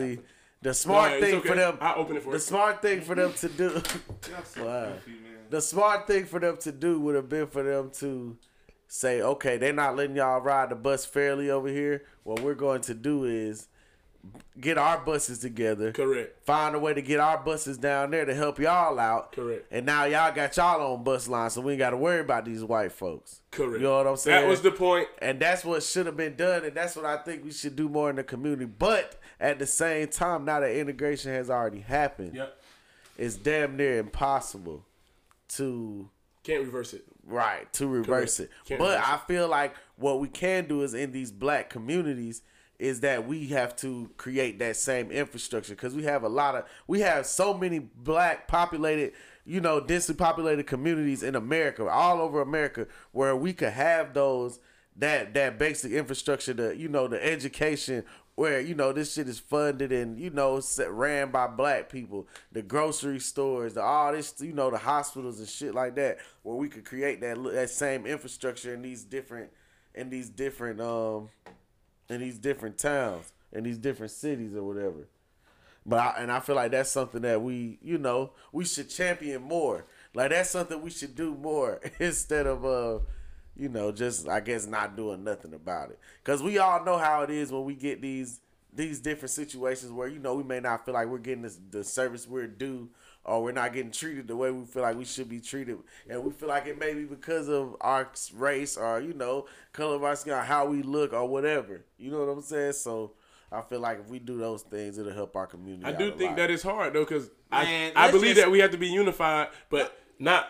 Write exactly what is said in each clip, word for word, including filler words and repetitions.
The smart No, thing okay. for them. I'll open it for the you. smart thing for them to do. Wow. The smart thing for them to do would have been for them to say, okay, they're not letting y'all ride the bus fairly over here. What we're going to do is get our buses together. Correct. Find a way to get our buses down there to help y'all out. Correct. And now y'all got y'all own bus line, so we ain't got to worry about these white folks. Correct. You know what I'm saying? That was the point. And that's what should have been done, and that's what I think we should do more in the community. But at the same time, now that integration has already happened, Yep. it's damn near impossible to Can't reverse it. right to reverse Correct. it. Can't But reverse I feel like what we can do is in these black communities is that we have to create that same infrastructure because we have a lot of we have so many black populated, you know, densely populated communities in America, all over America, where we could have those that that basic infrastructure, the you know the education where you know this shit is funded and you know set, ran by black people, the grocery stores, the all this you know the hospitals and shit like that, where we could create that that same infrastructure in these different in these different um. in these different towns, in these different cities or whatever. But I, and I feel like that's something that we, you know, we should champion more. Like that's something we should do more instead of, uh, you know, just I guess not doing nothing about it. Because we all know how it is when we get these these different situations where you know we may not feel like we're getting this, the service we're due, or we're not getting treated the way we feel like we should be treated, and we feel like it may be because of our race or you know color of our skin, or how we look or whatever. You know what I'm saying? So I feel like if we do those things, it'll help our community. I out do a think lot. that is hard though, because I Man, I let's believe just- that we have to be unified, but not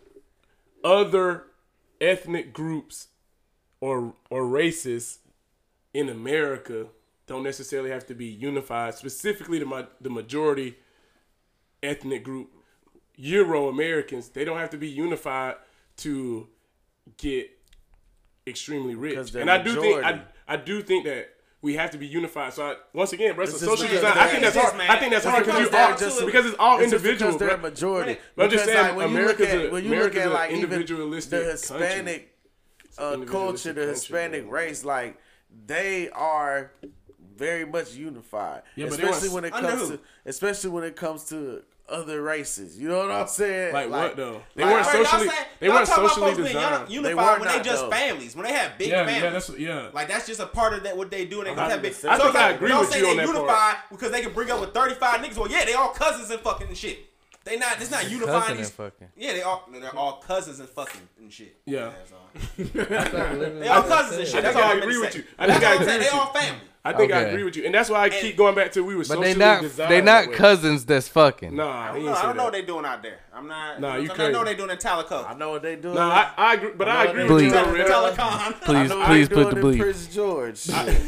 other ethnic groups or or races in America don't necessarily have to be unified. Specifically, the ma- the majority ethnic group, Euro Americans, they don't have to be unified to get extremely rich. 'Cause they're And I do think majority. I I do think that we have to be unified. So I, once again, bro, so It's just social because design. I they're- think that's it's hard. just, I think that's man, hard when because it you comes all down to it, because it's all It's just individual, because they're bro. a majority. But I'm just Because, saying, like, when you look America's at a- when you America's look at a like even individualistic the country. Hispanic uh, culture, individualistic the country, Hispanic bro. race, like they are very much unified. Yeah, but they especially weren't- when it Under comes who? to especially when it comes to other races. You know what I'm saying? Like, what though? They like- weren't Right, y'all socially. saying- They y'all weren't talking about socially folks being designed. uni- They Unified were when they not, just though. families, when they have big Yeah, families. yeah, that's yeah. Like that's just a part of that what they do. They I have big. think I So it's think I like, agree don't with say you they on that part. unified because they can bring up with thirty-five niggas. Well, yeah, they all cousins and fucking and shit. They not. It's not unifying Cousin these. and fucking. Yeah, they all they're all cousins and fucking and shit. Yeah. That's all. They all cousins and I shit. That's think all I I agree agree with you. I That's think I all I'm agree saying. with They you. all family. I think I Okay. agree with you, and that's why I keep going back to we were But socially they not designed. they not that way. cousins that's fucking. Nah, I he don't ain't know. I say don't know what that. they doing out there. I'm not. Nah, you I know crazy. what they doing in Talaco. I know what they do. No, I, I agree, but I know agree they with you, Bleep. though, Ritter. Telecon. Please, I please know put the they do it in bleep. Prince George.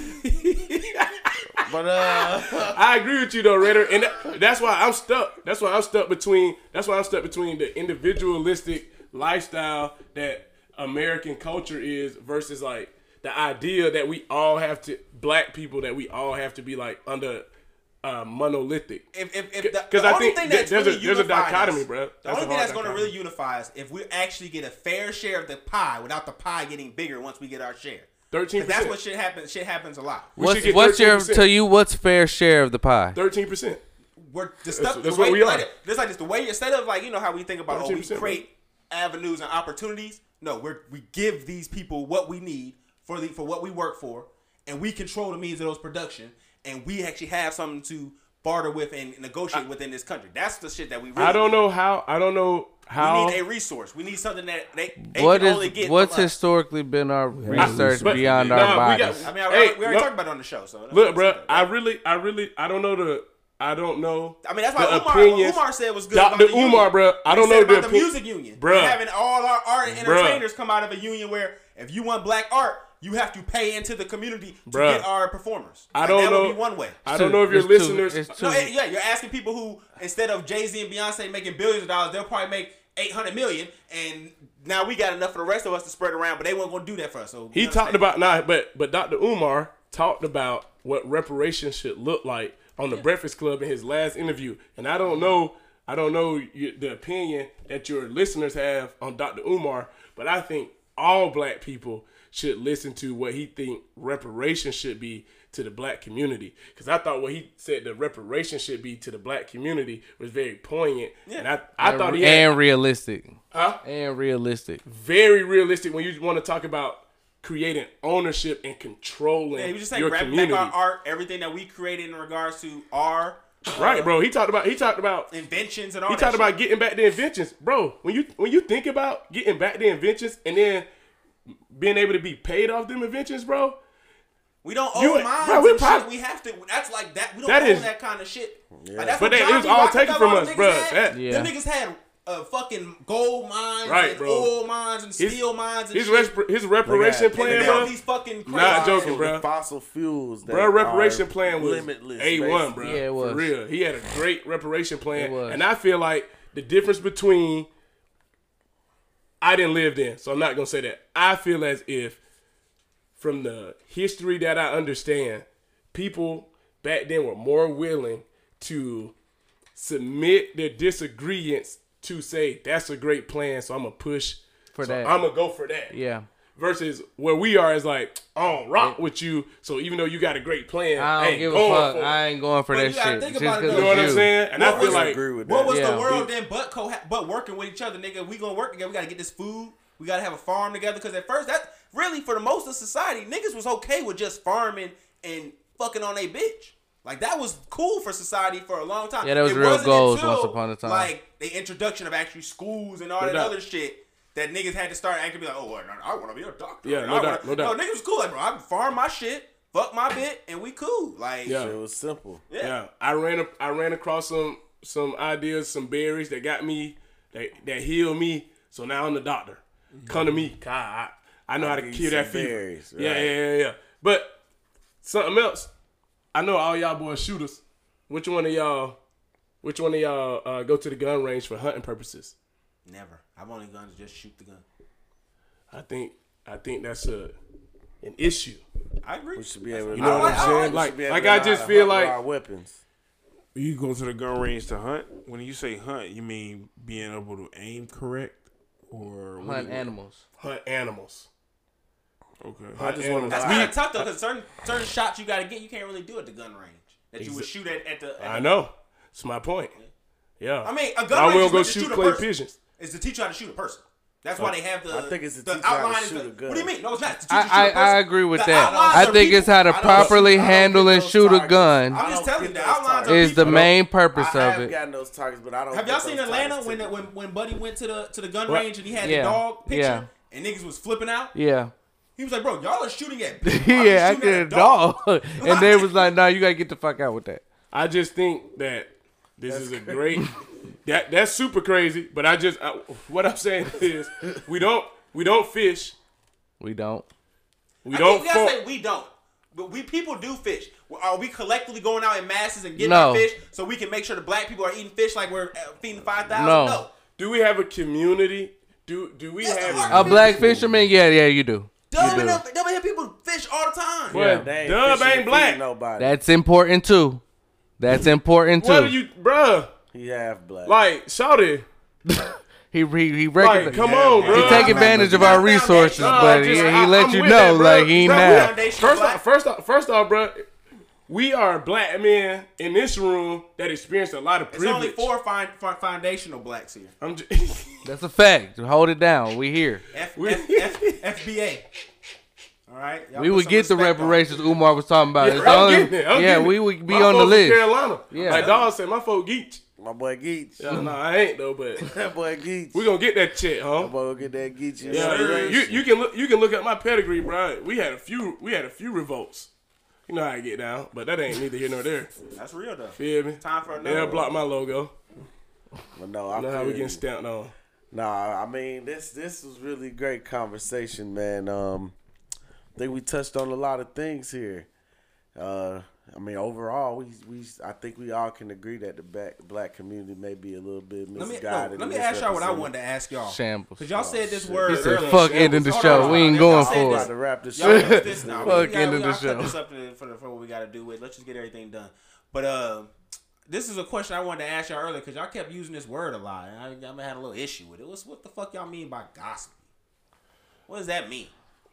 But uh, I agree with you though, Ritter, and that, that's why I'm stuck. That's why I'm stuck between. That's why I'm stuck between the individualistic lifestyle that American culture is versus like the idea that we all have to black people that we all have to be like under uh, monolithic. If if, if the, 'Cause the I only think thing that that's there's a- really there's a unifying dichotomy, us- bro. The That's only a thing hard that's going to dichotomy. really unify us if we actually get a fair share of the pie without the pie getting bigger once we get our share. Thirteen 'Cause that's percent. what shit happens. Shit happens a lot. We What's should get what's your thirteen percent. to you? What's fair share of the pie? Thirteen percent. We're the stuff. that's the what way, we are. Like, just like this, the way instead of like you know how we think about oh we thirteen percent, create avenues and opportunities. No, we're we give these people what we need for the for what we work for, and we control the means of those production, and we actually have something to barter with and negotiate within this country. That's the shit that we. Really I don't need. know how. I don't know how. We need a resource. We need something that they, they What can is only get. what's from us. historically been our research but- beyond nah, our we got- bodies? I mean, I, Hey, we already look- talked about it on the show. So that's Look, what bro, I'm saying. I really, I really, I don't know the, I don't know. I mean, that's why the Umar, what opinions. Umar said was good. Doctor about the Umar, union. bro, I don't He know said the about the opi- music union, Bruh. And having all our art and Bruh. entertainers come out of a union where if you want black art, you have to pay into the community to Bruh. get our performers. I Like, don't that know. would be one way. I don't know if your It's too- listeners. it's too- No, eh, yeah, you're asking people who instead of Jay-Z and Beyonce making billions of dollars, they'll probably make eight hundred million, and now we got enough for the rest of us to spread around, but they weren't going to do that for us. So He you talked understand? about nah, but but Doctor Umar talked about what reparations should look like on the Breakfast Club in his last interview, and I don't know, I don't know you, the opinion that your listeners have on Doctor Umar, but I think all black people should listen to what he think reparations should be to the black community. Because I thought what he said the reparation should be to the black community was very poignant. Yeah. And I, I and, thought he had... And realistic. Huh? And realistic. Very realistic when you want to talk about creating ownership and controlling Yeah, he was just saying, your grab community. back our art, everything that we created in regards to our... Right, bro. He talked about... He talked about... inventions and all He that talked about shit. getting back the inventions. Bro, when you when you think about getting back the inventions and then being able to be paid off them inventions, bro... We don't You- own mines bro, we and prob- shit. We have to. That's like that. We don't That own is- that kind of shit. Yeah. Like, that's But what that John is D. all Rockefeller taken from all us, them bro. niggas had. That- Yeah. Them niggas had uh, fucking gold mines Right, and bro. oil mines and His- steel mines and His, shit. resp- his reparation They got- plan, and bro... built these fucking crazy Not joking, So bro. the fossil fuels, that Bro, reparation are plan was limitless, A one, bro. basically. Yeah, it was. For real. He had a great reparation plan. It was. And I feel like the difference between... I didn't live then, so I'm not going to say that. I feel as if, from the history that I understand, people back then were more willing to submit their disagreements to say, that's a great plan, so I'm going to push For so that. I'm going to go for that. Yeah. Versus where we are is like, I don't rock with you, so even though you got a great plan, I don't ain't give a going fuck. for it. I ain't going for But that you gotta shit. think Just about it, 'cause though. You know what I'm you. saying? And What I was feel the like, agree with What that. was Yeah. the world then but co- but working with each other, nigga? We gonna work together. We gotta get this food. We gotta have a farm together. Because at first, that really for the most of society, niggas was okay with just farming and fucking on a bitch. Like that was cool for society for a long time. Yeah, that was It real wasn't goals until, once upon a time. Like the introduction of actually schools and all No that doubt. other shit. That niggas had to start acting like, oh, well, I want to be a doctor. Yeah, I no wanna, doubt, no doubt. No, niggas was cool. Like, bro, I farm my shit, fuck my bit, and we cool. Like, Yeah. It was simple. yeah. yeah, I ran a, I ran across some some ideas, some berries that got me, that that healed me. So now I'm the doctor. Come to me, God, I, I know how to Give kill you that some fever. berries, Yeah, right. yeah, yeah, yeah. But something else. I know all y'all boys shooters. Which one of y'all? Which one of y'all uh, go to the gun range for hunting purposes? Never. I've only gone to just shoot the gun. I think I think that's a an issue. I agree. We should be able to. You know what I'm I- I- saying? I- Like, should be able like to I know just how to feel hunt like our weapons. You go to the gun range to hunt. When you say hunt, you mean being able to aim correct, or what Hunt do you- animals. hunt animals. Okay. I just want to. That's We- kind of tough though, because certain certain shots you gotta get, you can't really do at the gun range that you would shoot at at the. At I the- know. It's my point. Yeah. I mean, a gun I range will is go meant to shoot shoot a clay person. pigeons. Is to teach you how to shoot a person. That's why they have the. I think it's to the teach you how to outline is shoot the- a gun. What do you mean? No, it's not. It's to teach you to shoot I, a I, person. I agree with The that. outlines I are think it's people. how to I don't- properly I don't handle get and those shoot a targets. gun I I'm just don't telling get you, the those outlines targets. are is the people. main purpose I of have it. gotten those targets, but I don't. Have get y'all those seen Atlanta targets when, to when when Buddy went to the to the gun What? range and he had Yeah. the dog picture Yeah. and niggas was flipping out? Yeah. He was like, bro, y'all are shooting at people. He I'm yeah, shooting acted at a dog. And they was like, nah, you gotta get the fuck out with that. I just think that this is a great. That that's super crazy. But I just I, what I'm saying is we don't we don't fish. We don't. We I don't. think we gotta fo- say we don't. But we people do fish. Are we collectively going out in masses and getting No. our fish so we can make sure the black people are eating fish like we're uh, feeding five thousand? No. No. do we have a community? Do do we Yes, have? there are. A black fisherman? Yeah, yeah, you do. Dumb do. enough. Dumb enough people fish all the time. But Yeah. They ain't Dub fishing ain't and black. feeding Nobody. That's important too. That's important What too. are you, bruh? He half black. Like, shawty, He he he like, recognize. come Yeah, on, he bro. He take Nah, advantage of nah, our nah, resources, nah, but just- he, he I- let I'm you with know that, bro. like he ain't Bro, we half. Foundation First black. off, first off, first off, bro, we are black men in this room that experienced a lot of There's privilege. only four fin- fi- foundational blacks here. I'm just, That's a fact. Hold it down. We here. F- We- F- F- F B A. All right. Y'all We put would some get the respect on it. reparations Umar was talking about. Yeah, It's I'm only- getting it. I'm yeah, getting we it. would be My on the folks from list. Carolina. Yeah. Like dog said, my folk geech. My boy Geach. Yeah, no, I ain't though, but That boy Geach. we gonna get that check, huh? My boy go get that Geach. Yeah, you, you can look you can look at my pedigree, bro. We had a few we had a few revolts. You know how I get down, but that ain't neither here nor there. That's real though. Feel me? Time for They'll another. block my logo. But no, I You know how we feel getting you. stamped on. Nah, I mean this this was really great conversation, man. Um, I think we touched on a lot of things here. Uh, I mean, overall, we we I think we all can agree that the black black community may be a little bit Let me, misguided. no, let me and ask y'all what I misrepresented. wanted to ask y'all. Shambles. Cause y'all said this shit. word He said, earlier. "Fuck ending the Hold show. on, We ain't y'all going said for this. About it." to wrap this Y'all shit. use this now. Fuck we gotta, ending we the gotta cut show. this up to, for, the, for what we gotta do with. Let's just get everything done. But uh, this is a question I wanted to ask y'all earlier because y'all kept using this word a lot, and I, I had a little issue with it. What's what the fuck y'all mean by gossip? What does that mean?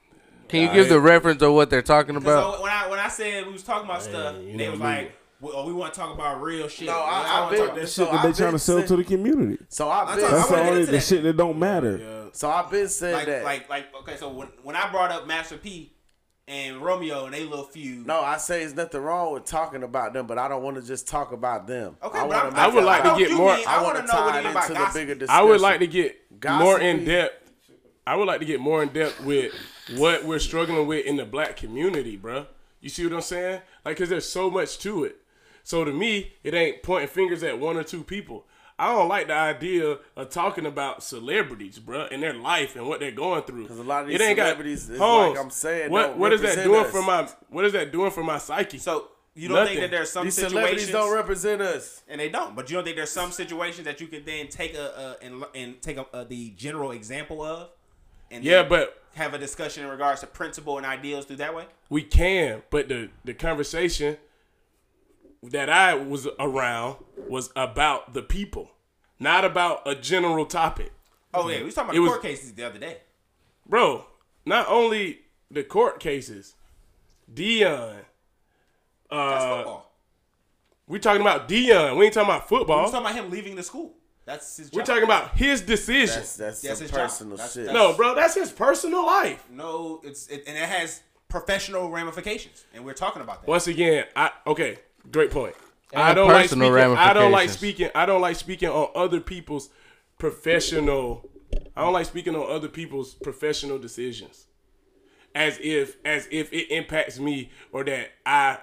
Can you give the reference of what they're talking Because about? when I when I said we was talking about Man, stuff, you they know was me. like, well, oh, we want to talk about real shit. No, I- We don't I've wanna been- talk that so shit. that they I've trying been to sell saying- to the community. So I've I been thought- I That's the wanna get only into the that. shit that don't matter. Yeah. so I've been saying like, that. like, like, okay, so when, when I brought up Master P and Romeo and they little feud, no, I say there's nothing wrong with talking about them, but I don't want to just talk about them. okay, I, but wanna I'm, make I would it like to about- get you more- mean- I I want want to to know what tie you it mean by into the gossip. bigger discussion. I would like to get Gossipy. more in depth. I would like to get more in depth with what we're struggling with in the black community, bruh. You see what I'm saying? Like, cause there's so much to it. So to me, it ain't pointing fingers at one or two people. I don't like the idea of talking about celebrities, bruh, and their life and what they're going through. Because a lot of these It ain't got- celebrities, is Holmes, like I'm saying, what don't what is that represent doing us. for my what is that doing for my psyche? So you don't Nothing. think that there's some These celebrities situations, don't represent us. and they don't, but you don't think there's some situations that you could then take a, a and and take a, a, the general example of, and Yeah, then but have a discussion in regards to principle and ideals through that way. we can, but the the conversation that I was around was about the people, not about a general topic. Oh yeah, we was talking about It the was- court cases the other day. Bro, not only the court cases, Dion. That's Uh, football. we talking about Dion. We ain't talking about We football. was talking about him leaving the school. That's his job. We're talking about his decision. That's that's That's some his job. personal That's- shit. that's- No, bro, that's his personal life. No, it's it, and it has professional ramifications, and we're talking about that. Once again, I okay, great point. And I don't like personal speaking. I don't like ramifications. speaking. I don't like speaking on other people's professional. I don't like speaking on other people's professional decisions, as if as if it impacts me or that I.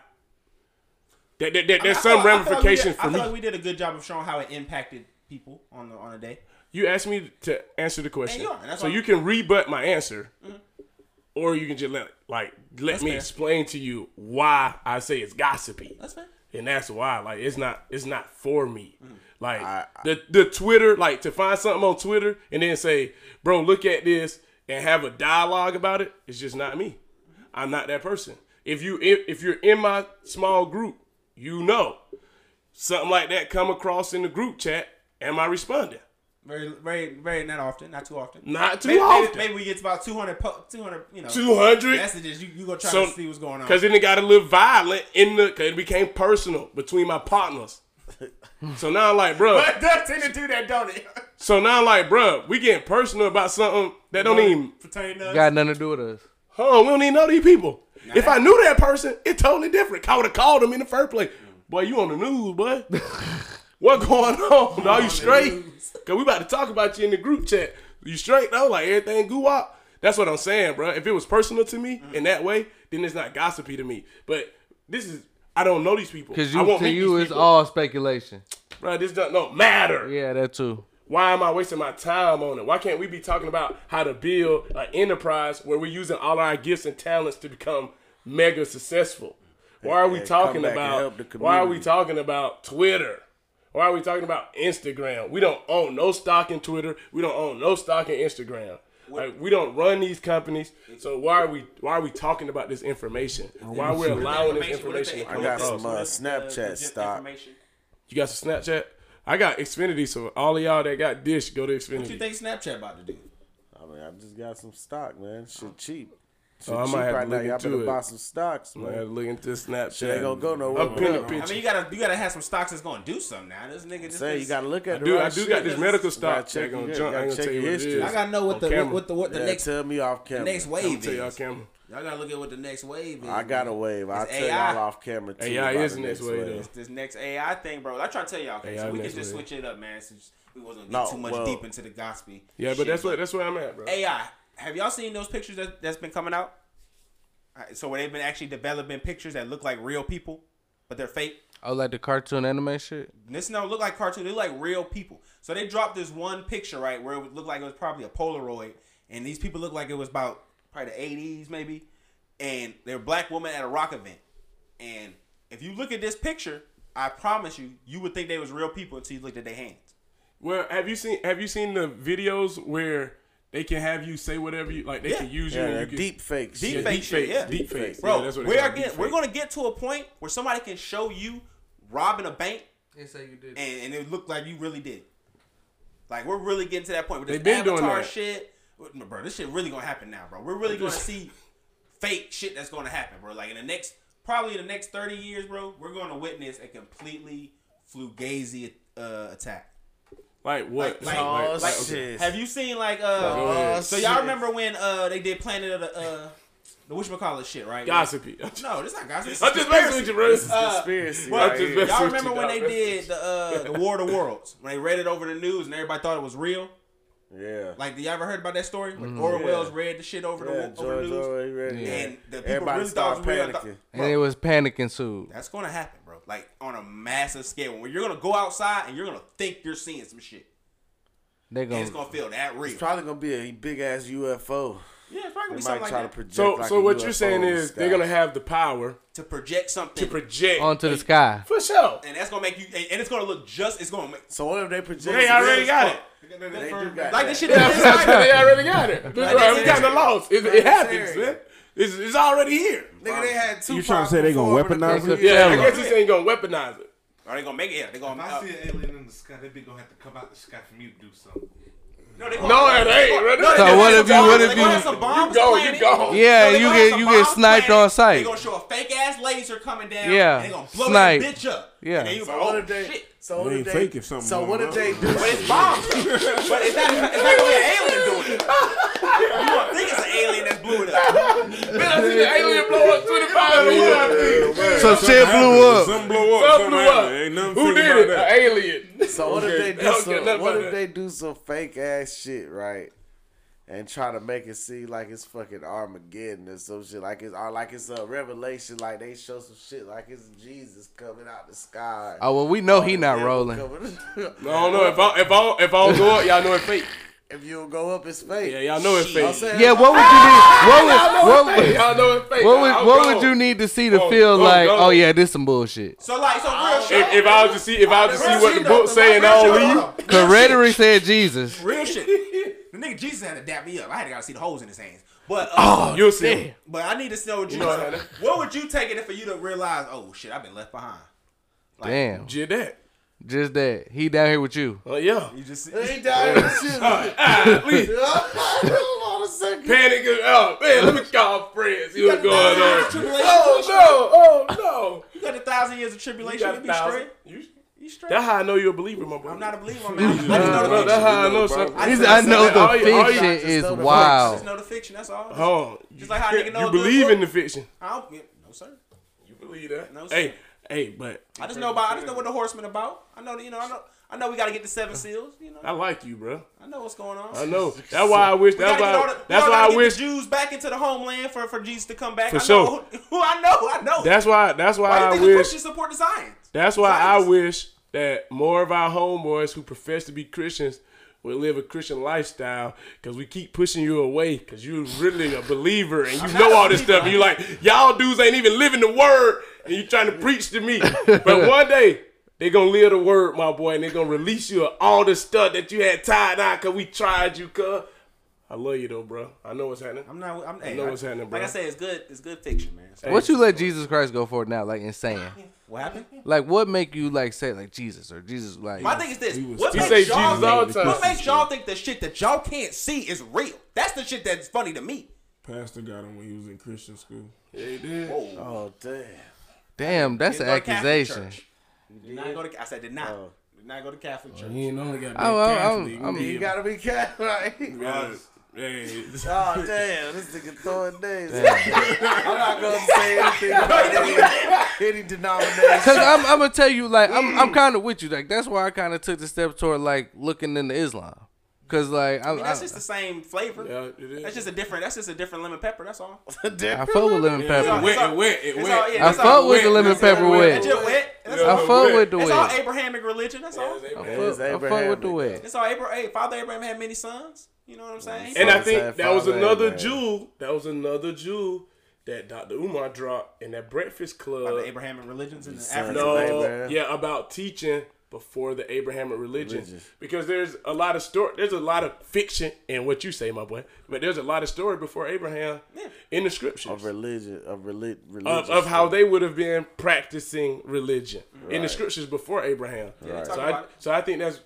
That, that, that I mean, there's I some feel- I feel like we ramification did- for I me. feel like we did a good job of showing how it impacted people on the on a day. You asked me to answer the question, And you are, and that's so why- you can rebut my answer, or you can just let like let That's me fair. explain to you why I say it's gossipy. That's fair. And that's why, like, it's not, it's not for me. Like I- the the Twitter, like to find something on Twitter and then say, "Bro, look at this," and have a dialogue about it. It's just not me. I'm not that person. If you if, if you're in my small group, you know, something like that come across in the group chat. Am I responding? Very, very, very not often, not too often. Not too maybe, often. Maybe, maybe we get to about two hundred, po- two hundred, you know, Two hundred. messages. You you gonna try So- to see what's going on? Because then it got a little violent in the. Cause it became personal between my partners. So now I'm like, bro. But it does tend to do that, don't it? So now I'm like, bro, we getting personal about something that don't even. pertain to us. Got nothing to do with us. Huh? We don't even know these people. If I knew that person, it's totally different. I would have called them in the first place. Boy, you on the news, boy. What going on? Are you straight? Cause we about to talk about you in the group chat. You straight though? Like everything goo up. That's what I'm saying, bro. If it was personal to me in that way, then it's not gossipy to me. But this is, I don't know these people. Because I you, won't to meet you, these it's people. all speculation. Bro, this don't, don't matter. Yeah, that too. Why am I wasting my time on it? Why can't we be talking about how to build an enterprise where we're using all our gifts and talents to become mega successful? Why are we And talking come back and help about the why are we community. talking about Twitter? Why are we talking about Instagram? We don't own no stock in Twitter. We don't own no stock in Instagram. Like we don't run these companies. So why are we why are we talking about this information? Why are we allowing this information to I come got across? some uh, Snapchat stock. You got some Snapchat? I got Xfinity, so all of y'all that got Dish, go to What you Xfinity. think Snapchat about to do? I mean, I just got some stock, man. Shit cheap. Shit Oh, I might cheap have to right now. look Y'all into better it. buy some stocks, I man. had to look into Snapchat. Shit ain't gonna go nowhere. I'm pinning a I picture. I mean, you gotta you gotta have some stocks that's gonna do something now. This nigga just Say you gotta look at the Dude, right I do shit. got this medical You stock. gotta check Check on your- junk. I gotta ain't gonna check tell you your what it history. is. I gotta know what On the camera. what the what the Yeah, next tell me off the camera. next I'm wave tell y'all is. camera. Y'all gotta look at what the next wave is. I got a man. wave. I'll It's tell A I. y'all off camera too. A I about is the the next wave, though. It's this next A I thing, bro. I'm trying to tell y'all, okay, A I so we can next just wave. switch it up, man. Since we wasn't No, get too much well- deep into the gospel. Yeah, but shit. that's what that's where I'm at, bro. A I. Have y'all seen those pictures that that's been coming out? Alright, so where they've been actually developing pictures that look like real people, but they're fake. Oh, like the cartoon anime shit? This don't look like cartoon. They look like real people. So they dropped this one picture, right, where it would look like it was probably a Polaroid, and these people look like it was about probably the eighties, maybe, and they're a black woman at a rock event. And if you look at this picture, I promise you, you would think they was real people until you looked at their hands. Well, have you seen have you seen the videos where they can have you say whatever you like? They Yeah. can use you. Yeah, and they're you can, deep fakes. Deep yeah, fake deep shit, fakes, yeah. deep fakes. Bro, yeah, that's what we it's are called, getting, deep we're fakes. going to get to a point where somebody can show you robbing a bank They say you did. and, and it looked like you really did. Like, we're really getting to that point with this They been doing avatar that. shit. Bro, this shit really going to happen now, bro. We're really going to see fake shit that's going to happen, bro. Like in the next, probably in the next thirty years, bro, we're going to witness a completely fugazi uh, attack. Like what? Like, Oh, like, like, shit. have you seen like uh? Oh, so shit. y'all remember when uh they did Planet of the uh the whatchamacallit shit, right? Gossipy. No, this not gossip. This I'm is just conspiracy. messing with you, bro. This is Uh, conspiracy. well, right just here. messing Y'all with remember you, when dog. they did the uh the War of the Worlds when they read it over the news and everybody thought it was real? Yeah. Like, did you ever heard about that story? When Mm-hmm. Orwell Yeah. Wells read the shit over Yeah, the over the George news, Orwell, ready. Yeah. and the people Everybody really thought it was started real. I thought- panicking. And it was panic ensued. That's gonna happen, bro. Like on a massive scale. When you're gonna go outside and you're gonna think you're seeing some shit, They and it's gonna gonna feel that real. It's probably gonna be a big ass U F O. Yeah, it's probably They gonna be might something try like to that. project. So, like so a what U F O you're saying in the is sky. they're gonna have the power to project something to project onto the sky. for sure. and that's gonna make you, and and it's gonna look just. It's gonna make So what if they project? They already got it. They do got like that. this shit. Yeah, Is they already got it. That's Like, right. they We got said- the loss. It, it happens, man. It's, it's already here. Nigga, they had two. You trying to say they gonna weaponize it? Yeah, I Tell guess them. he's saying gonna weaponize it. Are they gonna make it? Yeah, they gonna. If Uh, I see an alien in the sky, they be gonna have to come out the sky for me to do something. no, they gonna, No, it ain't. bro. No, they So gonna what have if some you- what bombs- if they gonna you- have some bombs You go, planted. you go. Yeah, they you gonna have get some you get bombs sniped planted. on sight. They gonna show a fake ass laser coming down. Yeah. and they gonna blow Snipe. that bitch up. Yeah. And then you So go, what oh if they? shit. So what It if ain't they? fake if something So going what if on. they do? But it's bombs. though. But it's not. It's not gonna be an alien doing it. You gonna think it's an alien that blew it up? Man, I see the alien blow up twenty-five years. So shit blew up. Something blow up. Something Something blew happened. up. Ain't nothing Who fake did about it? that. An alien. So what if Okay, they I do don't some? care nothing What about if that. they do some fake ass shit, right? And try to make it seem like it's fucking Armageddon or some shit, like it's or like it's a revelation, like they show some shit like it's Jesus coming out the sky. Oh well, we know he Or the not devil rolling. coming- No, I don't know. If I if I if I don't go up, y'all know it's fake. If you don't go up, it's fake. Yeah, y'all know it's Shit. I'm fake. saying, Yeah, what would you need? What would what would Y'all know it's fake. what would, I'm what gone. would you need to see to Oh, feel oh, like, no. oh yeah, this some bullshit? So like, so real shit. If, if I was to see, if I was to see Real what shit, the book though. say, and Real I shit, don't hold leave. on. Real Cause shit. rhetoric said Jesus. Real shit. The nigga Jesus had to dap me up. I had to gotta see the holes in his hands. But uh, You'll see. but I need to know what you. know what I mean? What would you take it for you to realize? Oh shit, I've been left behind. Like, Damn, Did that? just that he down here with you. Oh yeah. You just They died and shit. Ah, please. Hold on a second. Panic. Oh man, let me call friends. See what's got the going thousand years on. of tribulation. Oh no! Oh You got a thousand years of no! tribulation. You be thousand. straight. You, You straight. that's how I know you're a believer, my boy. I'm not a believer, man. I just know Nah, the bro, fiction. that's how I know something. I He's, just I know the all you- all you- fiction just is know the I wild. just know the fiction. That's all. Oh, Just like how a nigga know you a good believe book. in the fiction. I don't. yeah, No sir. You believe that? No, sir. hey, hey, but I just know about. I just know what the horsemen about. I know. You know. I know. I know we got to get the seven seals. You know. I like you, bro. I know what's going on. I know. That's why I wish. We gotta That's get all why. the, we That's all why gotta I get wish. the Jews back into the homeland for, for Jesus to come back. For I sure. know, who I know. I know. That's why. That's why, why do I you think the wish. Christians support the science? That's why Science. I wish that more of our homeboys who profess to be Christians would live a Christian lifestyle, because we keep pushing you away because you're really a believer and you know all this stuff. And you're like, y'all dudes ain't even living the word and you trying to preach to me. But one day, they going to live the word, my boy, and they going to release you of all the stuff that you had tied out because we tried you, cuz. I love you, though, bro. I know what's happening. I'm not. I'm, hey, know I- what's happening, bro. Like I said, it's good. It's good fiction, man. So, What you let Jesus Christ go for now? Like insane. what happened? Like what make you like say like Jesus or Jesus like? My thing is this: what he makes say y'all Jesus all think, the time. what makes y'all think the shit that y'all can't see is real? That's the shit that's funny to me. Pastor got him when he was in Christian school. Yeah, he did. Whoa. Oh damn. Damn, that's an Didn't go to Catholic accusation. church. Did not go to. I said did not. Oh. Did not go to Catholic church. He ain't only got to be Oh, oh, Catholic. I'm- You gotta be careful, right? Yeah. Hey. Oh damn, this nigga throwing names. I'm not gonna say anything about any, any denomination. Cause I'm, I'm gonna tell you, like I'm, I'm kind of with you. Like that's why I kind of took the step toward like looking into Islam. Cause like I I'm, mean, I, that's just the same flavor. Yeah, it is. That's just a different. That's just a different lemon pepper. That's all. I fuck with lemon Yeah, pepper. it wet, it wet, it It's wet. all- yeah, I that's fuck all with the wet. lemon That's all pepper wet. wet. It's just wet. That's Yeah, all. I fuck with the It's all wet. Abrahamic religion. That's all. Yeah, it's I Abraham. fuck, I fuck with the Abrahamic. wet. It's all Abraham. Hey, Father Abraham had many sons. You know what I'm saying? And I Father think said that was Father another Abraham. jewel. That was another jewel that Doctor Umar dropped in that Breakfast About Club. the Abrahamic religions and the Son African. of No, Abraham. yeah, about teaching before the Abrahamic religion. Religion. Because there's a lot of story. There's a lot of fiction in what you say, my boy. But there's a lot of story before Abraham Yeah. in the scriptures Of religion, of relig- religion. of, of how they would have been practicing religion in the Right. scriptures before Abraham. Right. So Talk I, about it. so I think that's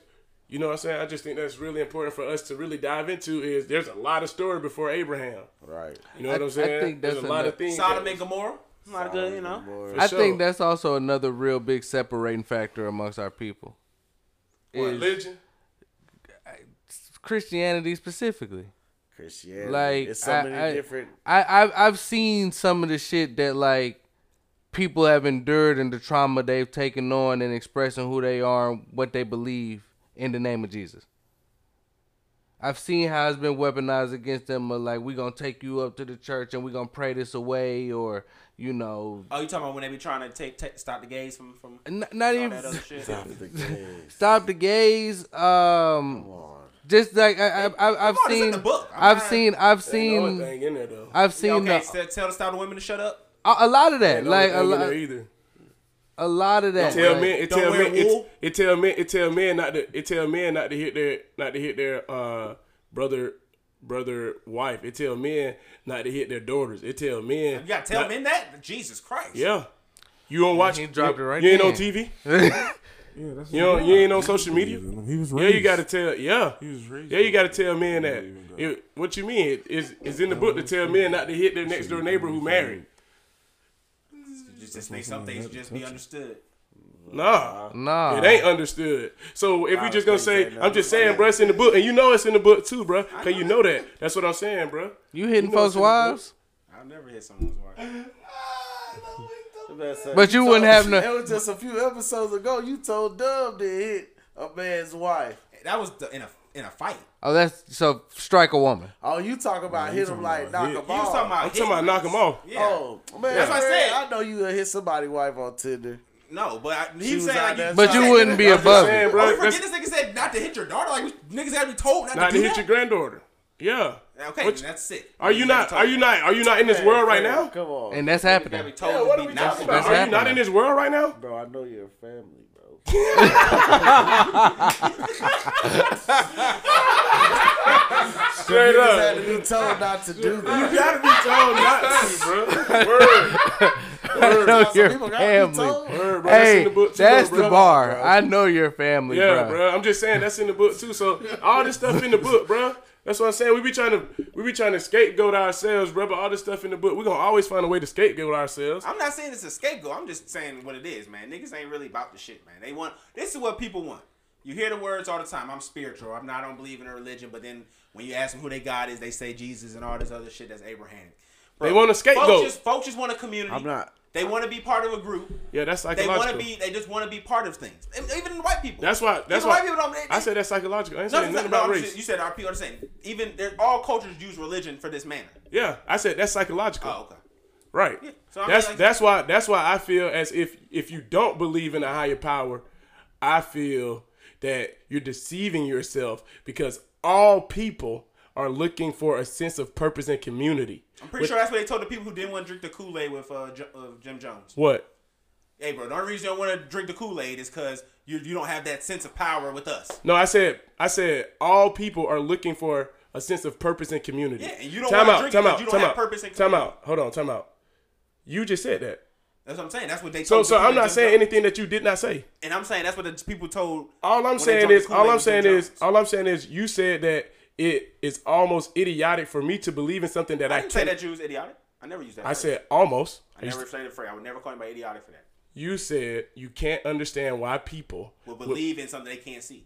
You know what I'm saying? I just think that's really important for us to really dive into. Is there's a lot of story before Abraham. Right. You know what I- I'm saying? I think that's there's a lot enough. of things. Sodom that- and Gomorrah. Not good, you know. for I sure. think that's also another real big separating factor amongst our people. Is religion. Christianity specifically. Christianity. Like, it's so I- many I- different. I, I've I've seen some of the shit that like people have endured and the trauma they've taken on and expressing who they are and what they believe in the name of Jesus. I've seen how it's been weaponized against them. Of like, we gonna take you up to the church and we gonna pray this away, or you know, Oh, you talking about when they be trying to take, take stop the gays from from n- not all even that other shit? Stop the gays. stop the gays. Um, Come on. just like I, I, I I've Come on, it's in seen, the book. I'm I've not- seen, I've Ain't no seen, thing in there though. I've Yeah, seen okay, the, so tell the stop the women to shut up. a, a lot of that, Ain't no like a thing in lot, there either. a lot of that. Tell like- men, it Don't tell wear men, it, wool? it tell men, it tell men not to, it tell men not to hit their, not to hit their uh brother, brother wife. It tell men not to hit their daughters. It tell men. You gotta tell not- men that. Jesus Christ. Yeah, you don't watch. He dropped you, it right You ain't then. on T V. Yeah, that's You know, you ain't on social media. He was Yeah, raised. you gotta tell. Yeah, He was raised. yeah, you gotta tell men that. It, what you mean? It, is is in the book to tell men not to hit their next door neighbor who married. You just make some things just be understood. Nah, Nah. it ain't understood. So if we Nah, just gonna things say, ain't I'm just saying, bro, it's in the book, and you know it's in the book too, bro. Cause you know that. That's what I'm saying, bro. You hitting You know folks' it's in the book. wives? I've never hit someone's wife. But you wouldn't have no- It was just a few episodes ago. You told Dub to hit a man's wife. That was the, in a in a fight. Oh, that's so strike a woman. Oh, you talk about hit him like knock him He was talking off. about. I'm talking about knock 'em off. Yeah. Oh man, That's what I man, said. I know you gonna hit somebody's wife on Tinder. No, but I, She he was was saying out like, there you, But you trying- wouldn't be I'm just above saying, it. bro. Oh, you forget that's- this nigga said not to hit your daughter. Like niggas gotta be told not, Not to to do hit that. your granddaughter. Yeah. Okay, What- then that's sick. Are you not? Are you not? Are you not in this world right now? Come on, And that's You gotta be happening. told Yeah, to what be are we not talking to about? do Are that. you not in this world right now? bro. I know you're a family, bro. Straight Niggas had up. to be told not to do that. You gotta be told not to, bro. Word. I know Some your people gotta be family. told. Word, bro. That's in Hey, the book too, that's bro. the bar. bro. I know your family, Yeah, bro. bro. I'm just saying that's in the book too. So all this stuff in the book, bro. That's what I'm saying. We be trying to we be trying to scapegoat ourselves, bro. But all this stuff in the book, we gonna always find a way to scapegoat ourselves. I'm not saying it's a scapegoat. I'm just saying what it is, man. Niggas ain't really about the shit, man. They want this is what people want. You hear the words all the time. I'm spiritual. I'm not. I don't believe in a religion. But then when you ask them who they God is, they say Jesus and all this other shit that's Abrahamic. They want a scapegoat. Folks just, folks just want a community. I'm not. They want to be part of a group. Yeah, that's They psychological. want to be. They just want to be part of things. And even the white people. That's why. That's Even why. white people don't. They, I said that's psychological. I ain't no, saying no, nothing no, about I'm race. just- you said our people are the same. Even there, all cultures use religion for this manner. Yeah, I said that's psychological. Oh, okay. Right. So I mean, that's like- that's why that's why I feel as if if you don't believe in a higher power, I feel that you're deceiving yourself because all people are looking for a sense of purpose and community. I'm pretty With- sure that's what they told the people who didn't want to drink the Kool-Aid with uh, J- uh, Jim Jones. What? Hey, bro, the only reason you don't want to drink the Kool-Aid is because you you don't have that sense of power with us. No, I said I said all people are looking for a sense of purpose and community. Yeah, and you don't time wanna out, drink time because out, you don't time have out, purpose and time community. out. Hold on, time out. You just said that. That's what I'm saying. That's what they So told. so the people I'm not at Jim saying Jones. anything that you did not say. And I'm saying that's what the people told. All I'm when they saying drank is, the all Kool-Aid I'm with Jim saying is, Jones. all I'm saying is, you said that it is almost idiotic for me to believe in something that I, I didn't say can't. that you was idiotic. I never used that. I phrase. said almost. I never said the phrase. I would never call anybody idiotic for that. You said you can't understand why people Will would- believe in something they can't see.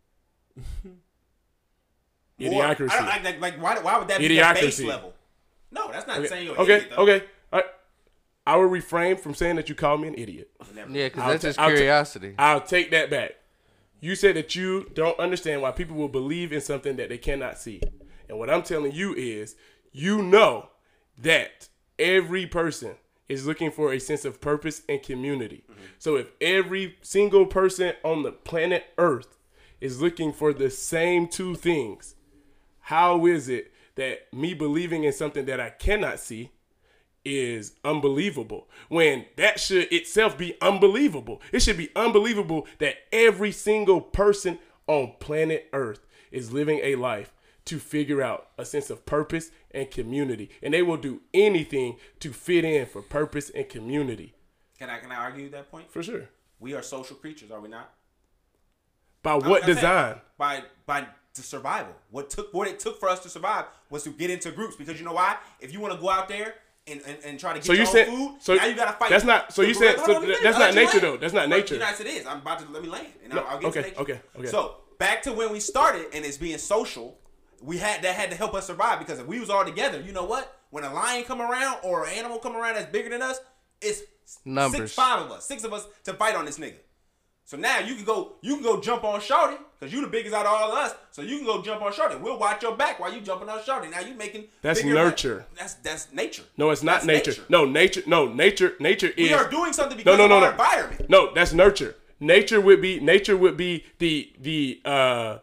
Or- idiocracy. I don't, like, like, like, why, why would that be the base Idiocracy. level? No, that's not Okay, saying you're an okay, idiot, though. okay. I, I will refrain from saying that you called me an idiot. Never. Yeah, because I'll that's ta- just I'll ta- curiosity. I'll take that back. You said that you don't understand why people will believe in something that they cannot see. And what I'm telling you is, you know that every person is looking for a sense of purpose and community. Mm-hmm. So if every single person on the planet Earth is looking for the same two things, how is it that me believing in something that I cannot see is unbelievable when that should itself be unbelievable? It should be unbelievable that every single person on planet Earth is living a life to figure out a sense of purpose and community, and they will do anything to fit in for purpose and community. Can I can I argue that point? For sure. We are social creatures, are we not? By Like what I said, design? By by the survival. What took what it took for us to survive was to get into groups. Because you know why? If you want to go out there and, and, and try to get So your you own said- food, so now you gotta fight. that's not- so the you said- gorilla- so hold on, let me that's finish. not I'll let you nature, land. though. That's not But nature. Yes, it is. I'm about to let me land, and No, I'll, I'll get okay, to nature. okay, okay. So back to when we started, and it's being social. We had that had to help us survive because if we was all together, you know what? When a lion come around or an animal come around that's bigger than us, it's Numbers. six, five of us, six of us to fight on this nigga. So now you can go, you can go jump on Shorty because you the biggest out of all of us. So you can go jump on Shorty. We'll watch your back while you jumping on Shorty. Now you making That's bigger nurture. money. That's that's nature. No, it's not That's nature. No, nature. No, nature. Nature is. We are doing something because no, no, of no, our no. environment. No, that's nurture. Nature would be nature would be the the uh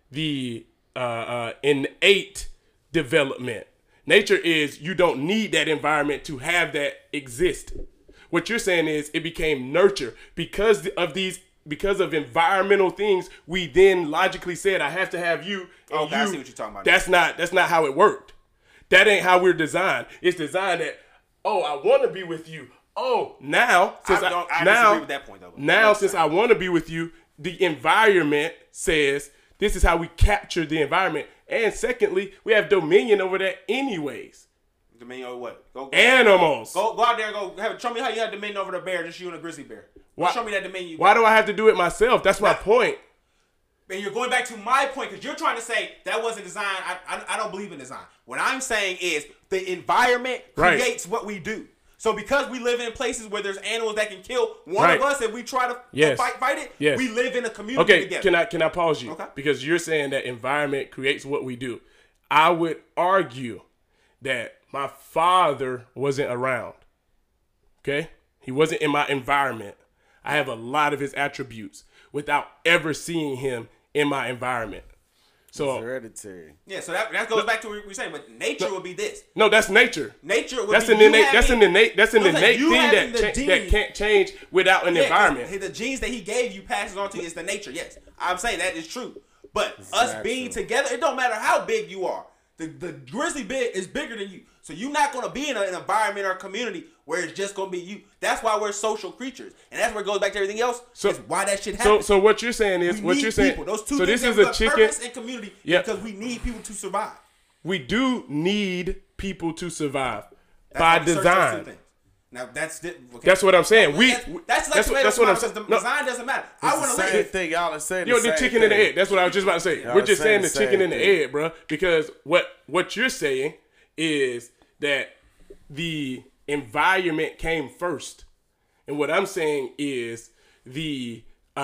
the uh, uh innate development. Nature is you don't need that environment to have that exist. What you're saying is it became nurture because of these because of environmental things. We then logically said I have to have you. And Okay, I you. see what you're talking about. That's not that's not how it worked. That ain't how we're designed. It's designed that oh I want to be with you. Oh now since I I, don't- I now disagree with that point, though. now That's since fine. I want to be with you, the environment says this is how we capture the environment. And secondly, we have dominion over that anyways. Dominion over what? Go, go, Animals. go, go out there and go have, show me how you had dominion over the bear, just you and a grizzly bear. Why- Show me that dominion you Why got. do I have to do it myself? That's my point. And you're going back to my point because you're trying to say that wasn't design. I, I I don't believe in design. What I'm saying is the environment Right. creates what we do. So because we live in places where there's animals that can kill one Right. of us if we try to Yes. fight fight it, Yes. we live in a community Okay, together. can I can I pause you? Okay. Because you're saying that environment creates what we do. I would argue that my father wasn't around. Okay? He wasn't in my environment. I have a lot of his attributes without ever seeing him in my environment. So Hereditary. Yeah, so that, that goes back to what we were saying. But nature would be this. no, that's nature. Nature would That's be an you innate. That's an having- innate. That's an No, I'm saying innate you thing having that the cha- that genes. can't change without an Yeah, 'cause environment. The genes that he gave you passes on to you is the nature. Yes, I'm saying that is true. But us natural. being together, it don't matter how big you are. The the grizzly bear is bigger than you, so you're not gonna be in a, an environment or a community where it's just gonna be you. That's why we're social creatures, and that's where it goes back to everything else. So- is why that shit So happens. so what you're saying is we what need you're saying. people. Those two so things this is have a got chicken. purpose and community Yeah. because we need people to survive. We do need people to survive That's by why we search those two design. things. Now that's the, okay. That's what I'm saying. We that's, that's, that's, what, like that's what I'm because saying. the No, design doesn't matter. I It's want the to same live. thing. Y'all are saying Yo, the the same chicken and the thing. egg. That's what I was just about to say. Y'all We're just saying saying the the chicken same and the thing. egg, bro. Because what what you're saying is that the environment came first, and what I'm saying is the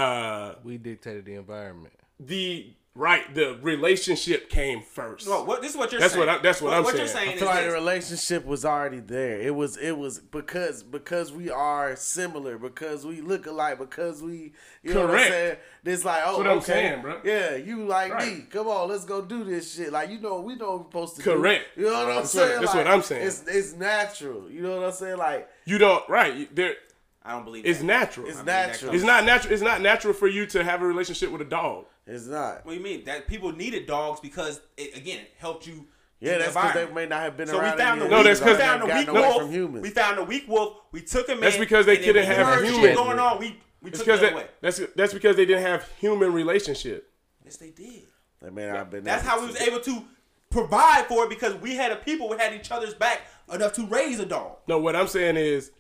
uh We dictated the environment. the right the relationship came first. No, what this is what you're That's saying. what I- that's what I'm What you're saying. saying I is feel like the this. relationship was already there. It was it was because because we are similar, because we look alike, because we you know what I'm Correct. saying? It's like, oh, what I'm okay, saying, bro. Yeah, you like Right. me. Come on, let's go do this shit. Like, you know, we know what we're supposed to Correct. do. You know what I'm That's what- saying? that's Like, what I'm saying. It's it's natural. You know what I'm saying? Like, You don't right there. I don't believe It's that. natural. it's I mean, that natural. comes- It's not natural. It's not natural for you to have a relationship with a dog. It's not. What do you mean? That people needed dogs because it again it helped you. Yeah, in the that's because they environment. may not have been So we around. found the in weak. No, years. that's 'cause- we found the Gotten weak away wolf. from humans. We found the weak wolf. We took him That's in. because they and then couldn't when have we heard shit humans. going on. We we It's took because that that, away. that's that's because they didn't have human relationship. Yes, they did. They may not have been. That's able how we to. was able to provide for it because we had a people who had each other's back enough to raise a dog. No, what I'm saying is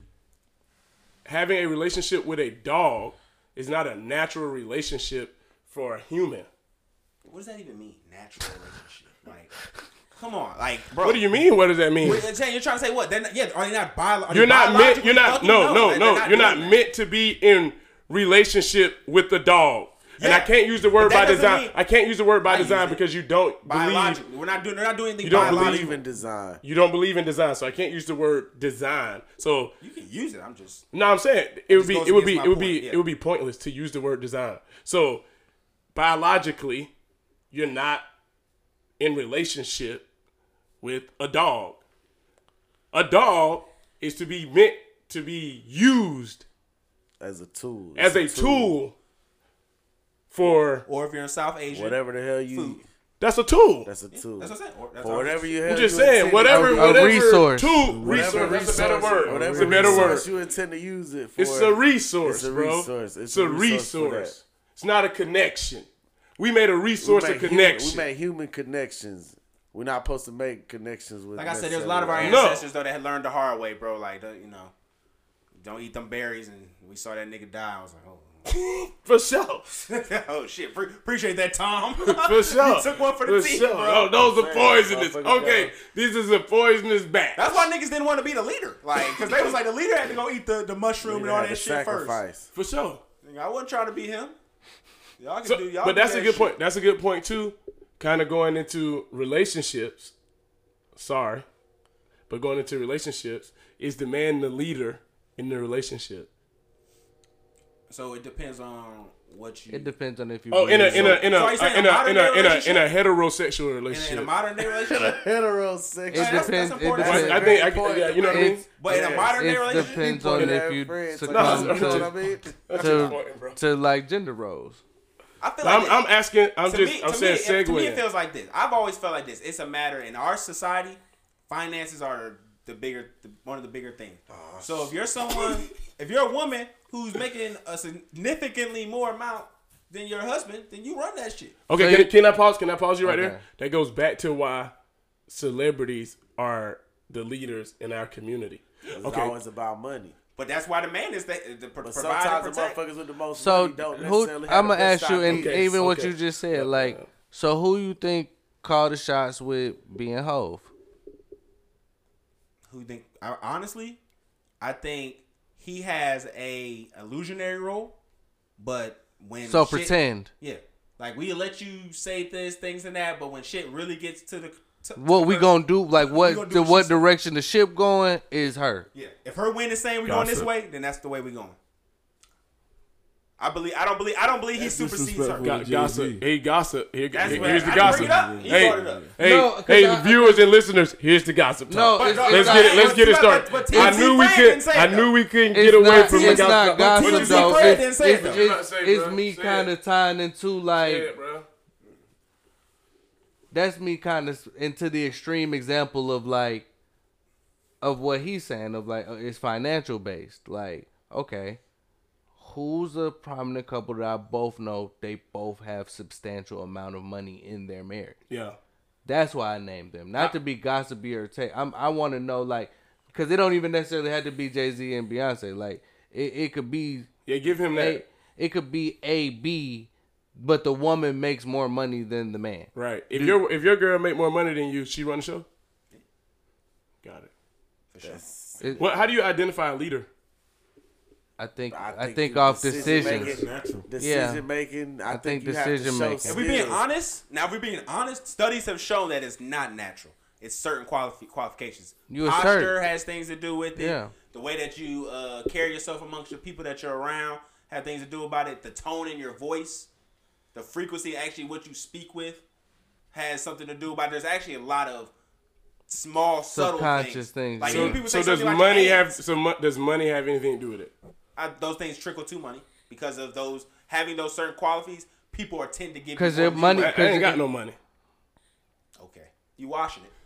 having a relationship with a dog is not a natural relationship for a human. What does that even mean? Natural relationship. Like, come on, like, bro. What do you mean? What does that mean? You're saying you're trying to say what? They're not, yeah, are they not bio? are You're they not meant. biologically You're not. fucking? No, no, they're- no. they're You're not doing that. meant to be in relationship with the dog. And Yeah. I can't use the word But that by doesn't design. mean- I can't use the word by I use design it. because you don't believe. Biologically, we're not doing. They're not doing anything You don't biological. believe in design. You don't believe in design, so I can't use the word design. So You can use it. I'm just. no, I'm saying it would just be goes it would be against it would my be point, yeah. it would be pointless to use the word design. So biologically, you're not in relationship with a dog. A dog is to be meant to be used As a tool. as a tool for Or if you're in South Asia, Whatever the hell you. Food. that's a tool. That's a tool. That's what I'm saying. Or, that's For all whatever you I'm have. just saying, whatever, A- a whatever resource. tool, Whatever resource. That's a better resource- word. Whatever It's a better word. resource you intend to use it for. It's a resource, It's a bro. resource. It's a resource. for that. It's not a connection. We made a We resource make of human- connection. we make human connections. We're not supposed to make connections with. Like I said, there's a lot of our necessarily- No. ancestors though that had learned the hard way, bro. Like, the, you know, don't eat them berries, and we saw that nigga die. I was like, oh. For sure. Oh shit! Pre- appreciate that, Tom. For sure. You took one for the team, sure. bro. Oh, those are poisonous. Motherfuckers Okay, got- this is a poisonous batch. That's why niggas didn't want to be the leader, like, because they was like the leader had to go eat the, the mushroom We and all had that to shit first. sacrifice. For sure. Nigga, I wasn't trying to be him. Y'all can So, do y'all. but do that's that a good shit. point. That's a good point too. Kind of going into relationships. Sorry, but going into relationships, is the man the leader in the relationship? So it depends on what you. It depends on if you. Oh, in a in a in a So are you saying in a a modern in a day in a relationship? in a heterosexual in, in relationship. a modern day relationship. Heterosexual. It that's- depends. that's It important. depends. I think I can, yeah, you know what I mean. It's- But in a Yeah. modern day It relationship, depends Point on at if you friends, so succumb you know what I to, mean? That's to, important, bro. to like gender roles. I feel like I'm, this. I'm asking. I'm to just. me, I'm to saying me, it, to me, it segue. feels like this. I've always felt like this. It's a matter in our society. Finances are the bigger, the, one of the bigger things. So if you're someone, if you're a woman who's making a significantly more amount than your husband, then you run that shit. Okay, So can, you- can I pause? Can I pause you right Okay. there? That goes back to why celebrities are the leaders in our community. It's Okay, always about money. But that's why the man is the, the pro- But provide and sometimes the protect. motherfuckers with the most So money don't who? necessarily have I'm the gonna best ask you, and ideas. Okay, even what okay. you just said, like, so who you think called the shots with being Hove? Who think? I, honestly, I think he has a illusionary role, but when So shit- pretend. yeah, like we let you say this, things and that, but when shit really gets to the to, What to we her- gonna do? Like we what? gonna do To what she what said. direction the ship going is her. Yeah, if her win is saying we're going this Gossip. way, then that's the way we're going. I believe. I don't believe. I don't believe he That's supersedes her. disrespectful. Go- Jay-Z. gossip. Hey, gossip. Here, That's here- what- here's the I didn't gossip. bring it up. He Hey, brought it up. hey, No, 'cause hey, I- the viewers and listeners. Here's the gossip. No, talk. it's, But- it's let's but- get it. Let's but- get it but- started. but I T M Z knew we Fred could. didn't say I it, knew though. we couldn't It's get away not, from the it's not gossip. gossip T M Z though. Fred It's, didn't say it, it's, though. You about to it's, say, it's bro? me Say kind it. of tying into like Yeah, bro. that's me kind of into the extreme example of like of what he's saying of like uh, it's financial based. Like, okay, who's a prominent couple that I both know they both have substantial amount of money in their marriage? Yeah. That's why I named them, not to be gossipy or take. I'm, I want to know like because it don't even necessarily have to be Jay-Z and Beyonce. Like it, it could be Yeah, give him a, that. it could be A B, but the woman makes more money than the man. Right. If your if your girl make more money than you, she run the show. Got it. It- What? How do you identify a leader? I think I I think think, you off decision decisions. making. Natural. Decision making. I, I think, think you have to decision show making. If we being skills. honest, now if we're being honest, studies have shown that it's not natural. It's certain quali- qualifications. You Posture assert. has things to do with it. Yeah. The way that you uh, carry yourself amongst the people that you're around have things to do about it. The tone in your voice, the frequency, actually what you speak with, has something to do about it. There's actually a lot of small, subtle Subconscious things. things, Like yeah. when people So say does something like money have? AIDS, So mo- does money have anything to do with it? I, those things trickle to money because of those having those certain qualities. People are tend to give you 'Cause more their money- I, leeway. I ain't got it- no money. Okay, you washing it.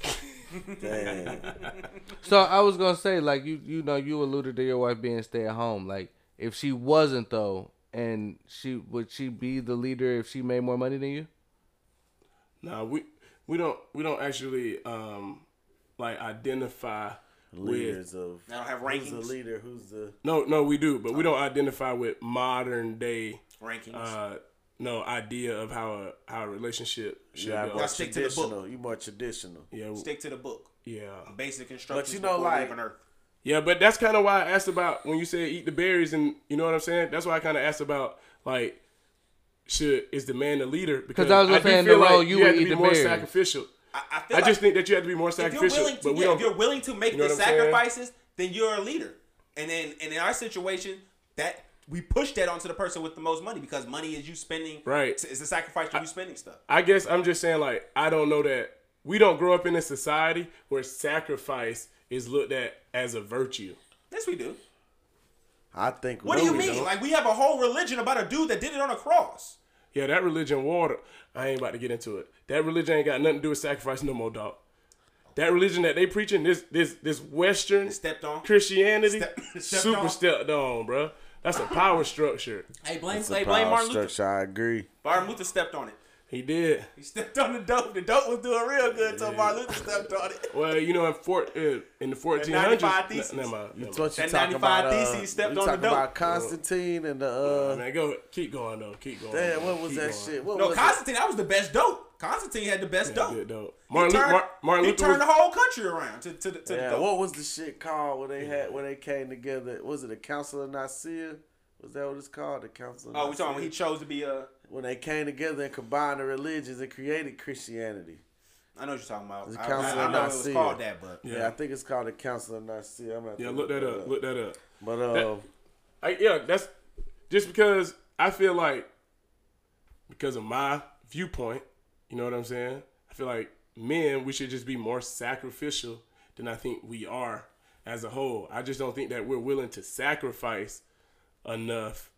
Damn. So I was gonna say, like you, you know, you alluded to your wife being stay at home. Like, if she wasn't though, and she would she be the leader if she made more money than you? No, we we don't we don't actually um like identify with. Leaders of. I don't have Who's rankings. the leader? Who's the? No, no, we do, but we don't identify with modern day Rankings. uh no idea of how a how a relationship should Yeah, go. more stick to the book. traditional. You more traditional. Yeah, w- Stick to the book. yeah, Basic instructions. you know, before like- leaving Earth. yeah. But that's kind of why I asked about when you said eat the berries, and you know what I'm saying. That's why I kind of asked about like, should is the man the leader? Because I was gonna do say in feel the role like you you would have to eat be the more berries. sacrificial. I, I feel I like just think that you have to be more if you're sacrificial. willing to, but we yeah, don't. if you're willing to make You know the what I'm saying? sacrifices, then you're a leader. And then, and in our situation, that we push that onto the person with the most money because money is you spending. Right. It's a sacrifice to you spending stuff. I guess I'm just saying, like, I don't know that we don't grow up in a society where sacrifice is looked at as a virtue. Yes, we do. I think. What no, do you we mean? don't. Like we have a whole religion about a dude that did it on a cross. Yeah, that religion water. I ain't about to get into it. That religion ain't got nothing to do with sacrifice no more, dog. That religion that they preaching, this this this Western Stepped on. Christianity, Step- stepped super on. stepped on, bro. That's a power structure. Hey, blame, It's a hey, blame power Martin Luther. structure. I agree. Martin Luther stepped on it. He did. He stepped on the dope. The dope was doing real good until Martin Luther stepped on it. Well, you know, in Fort uh, in the fourteen hundreds. ninety-five Theses. N- never mind. You Never what mind. you That talking ninety-five about? Uh, theses stepped you on the talking dope. about Constantine and the uh. Man, go keep going though. Keep going. Damn, what was Keep that going. shit? What No, was Constantine, that was the best dope. Constantine had the best Yeah, dope. good dope. He Martin, Lu- turned, Mar- Martin he Luther turned was, the whole country around to, to, the- to it? the Yeah, dope. what was the shit called when they had when they came together? Was it the Council of Nicaea? Was that what it's called? The Council of Oh, we Nicaea? talking when he chose to be a. When they came together and combined the religions and created Christianity. I know what you're talking about. The I, Council I, I of know it was Nicaea. called that, but Yeah. Yeah. I think it's called the Council of Nicaea. I'm gonna have to yeah, look that up. Look that up. But uh, That- I, yeah, that's just because I feel like because of my viewpoint, you know what I'm saying? I feel like men, we should just be more sacrificial than I think we are as a whole. I just don't think that we're willing to sacrifice enough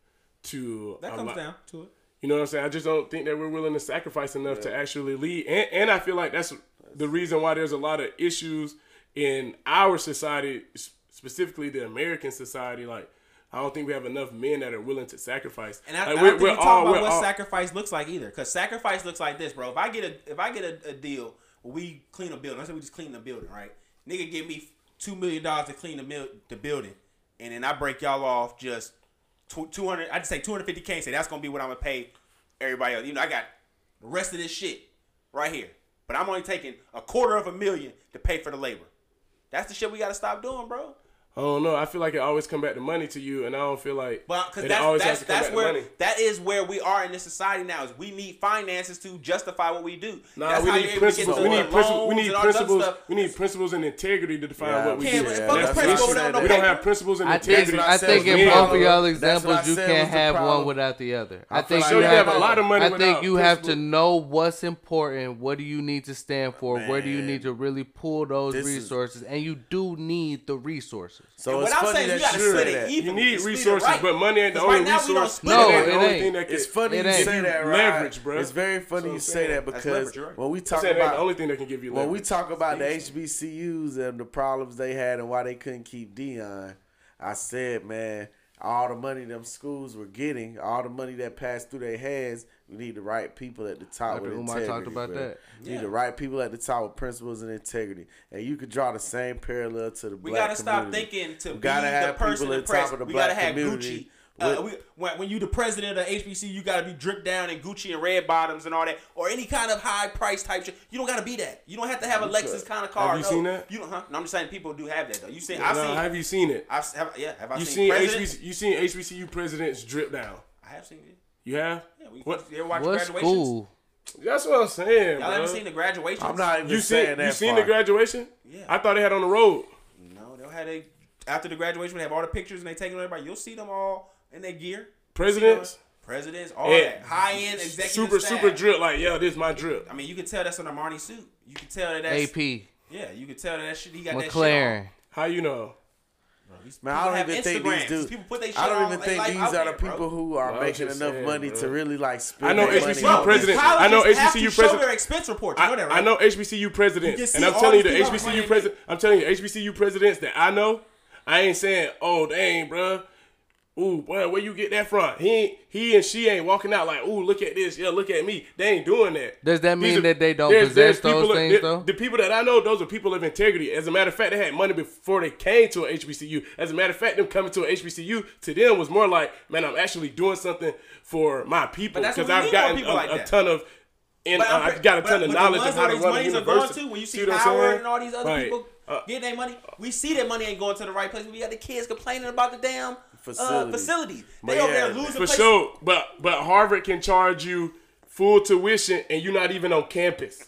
to that a comes lot- down to it. You know what I'm saying? I just don't think that we're willing to sacrifice enough to actually lead. And, and I feel like that's the reason why there's a lot of issues in our society, s- specifically the American society. Like, I don't think we have enough men that are willing to sacrifice. And I, like, I we're- don't think we're you talk all- about we're what all- sacrifice looks like either. Because sacrifice looks like this, bro. If I get a if I get a, a deal where we clean a building, let's say we just clean the building, right? Nigga give me two million dollars to clean the mil- the building, and then I break y'all off just two hundred. I just say two hundred fifty k and say that's gonna be what I'm gonna pay everybody else. You know, I got the rest of this shit right here, but I'm only taking a quarter of a million to pay for the labor. That's the shit we gotta stop doing, bro. I don't know. I feel like it always come back to money to you, and I don't feel like But because that it that's always that's has to come that's back to where money. that is where we are in this society now. Is we need finances to justify what we do. Nah, that's we how need you're able to get principles. the We need loans principles. We and need all this other principles. stuff. We need principles and integrity to define Yeah, what we we do. can't- do. fuck Yeah, the that's principle, what I we said. don't We don't paper. have principles and I integrity. think what I I said think was in the both of problem. y'all That's what examples, I you said can't was the have one problem. without the other. I, I feel think like you you have, have a lot of money I think without you have to principle. know what's important. What do you need to stand for? Where do you Man. need to really pull those This is- resources? And you do need the resources. So And it's what I'm funny saying is that you gotta you split say it that. even. You need Split it resources, right. but money ain't the 'Cause only right now we don't resource. split No, Money it. ain't the it only ain't. thing that can It's funny It you ain't. say that, right? Leverage, bro. It's very funny you That's what say I'm that saying. That's because leverage, you're right. when we I'm talk saying that ain't about the only thing that can give you when we leverage. talk about the H B C Us and the problems they had and why they couldn't keep Dion, I said, man, all the money them schools were getting, all the money that passed through their hands, we need the right people at the top Doctor with Umar integrity. talked about bro. that. You need the right people at the top with principles and integrity, and you could draw the same parallel to the We black gotta stop community. thinking to We be gotta the have person people in at press. top of the We gotta black have community Gucci. Uh, with- we, when, when you the president of H B C U, you gotta be dripped down in Gucci and red bottoms and all that, or any kind of high price type shit. You don't gotta be that. You don't have to have a Lexus kind of car. Have you no. seen that? You don't. Huh? No, I'm just saying people do have that though. You seen? I've No, seen. have you seen it? I've have, yeah. Have I You seen, seen presidents? H B C? You seen H B C U presidents drip down? I have seen it. You have? Yeah, we, What? you ever watch What graduations? school? That's what I'm saying, Y'all bro. haven't seen the graduations? I'm not even You saying seen? that You seen far. the graduation? Yeah. I thought they had on the road. No, they'll have they after the graduation. They have all the pictures and they taking everybody. You'll see them all in their gear. Presidents. Presidents, all And that high end executive Super staff. super drip. Like, yeah, this is my drip. I mean, you can tell that's an Armani suit. You can tell that that's A P. Yeah, you can tell that, that shit. He got that McLaren. How you know? shit Man, on. I don't People even have think these Instagrams. dudes. People put their shit I don't on, even they think life these out are the there, bro. people who are Well, I was making just enough saying, money bro. to really like spend. I know their H B money C U on Bro, president- these I know colleges have H B C U to show president- their expense reports. You know that, right? I know H B C U presidents, You can and see I'm all telling you, these the people H B C U playing president. I'm telling you, H B C U presidents that I know. I ain't saying, oh dang, bruh. Ooh, boy, where you get that from? He ain't, he and she ain't walking out like, ooh, look at this, yeah, look at me. They ain't doing that. Does that These mean are- that they don't there's- possess there's those people- things, the, though? The people that I know, those are people of integrity. As a matter of fact, they had money before they came to an H B C U. As a matter of fact, them coming to an H B C U to them was more like, man, I'm actually doing something for my people But that's because what we I've need more gotten people a, like a that. ton of. And But uh, I'm- I've got a but- ton of but knowledge the of ones how to where these run a monies are university. going to, when you see, what I'm Howard saying? and all these other Right. people Uh, getting their money, we see that money ain't going to the right place. We got the kids complaining about the damn Facilities. uh, facilities. They But over there yeah, losing For places. sure, but but Harvard can charge you full tuition and you're not even on campus.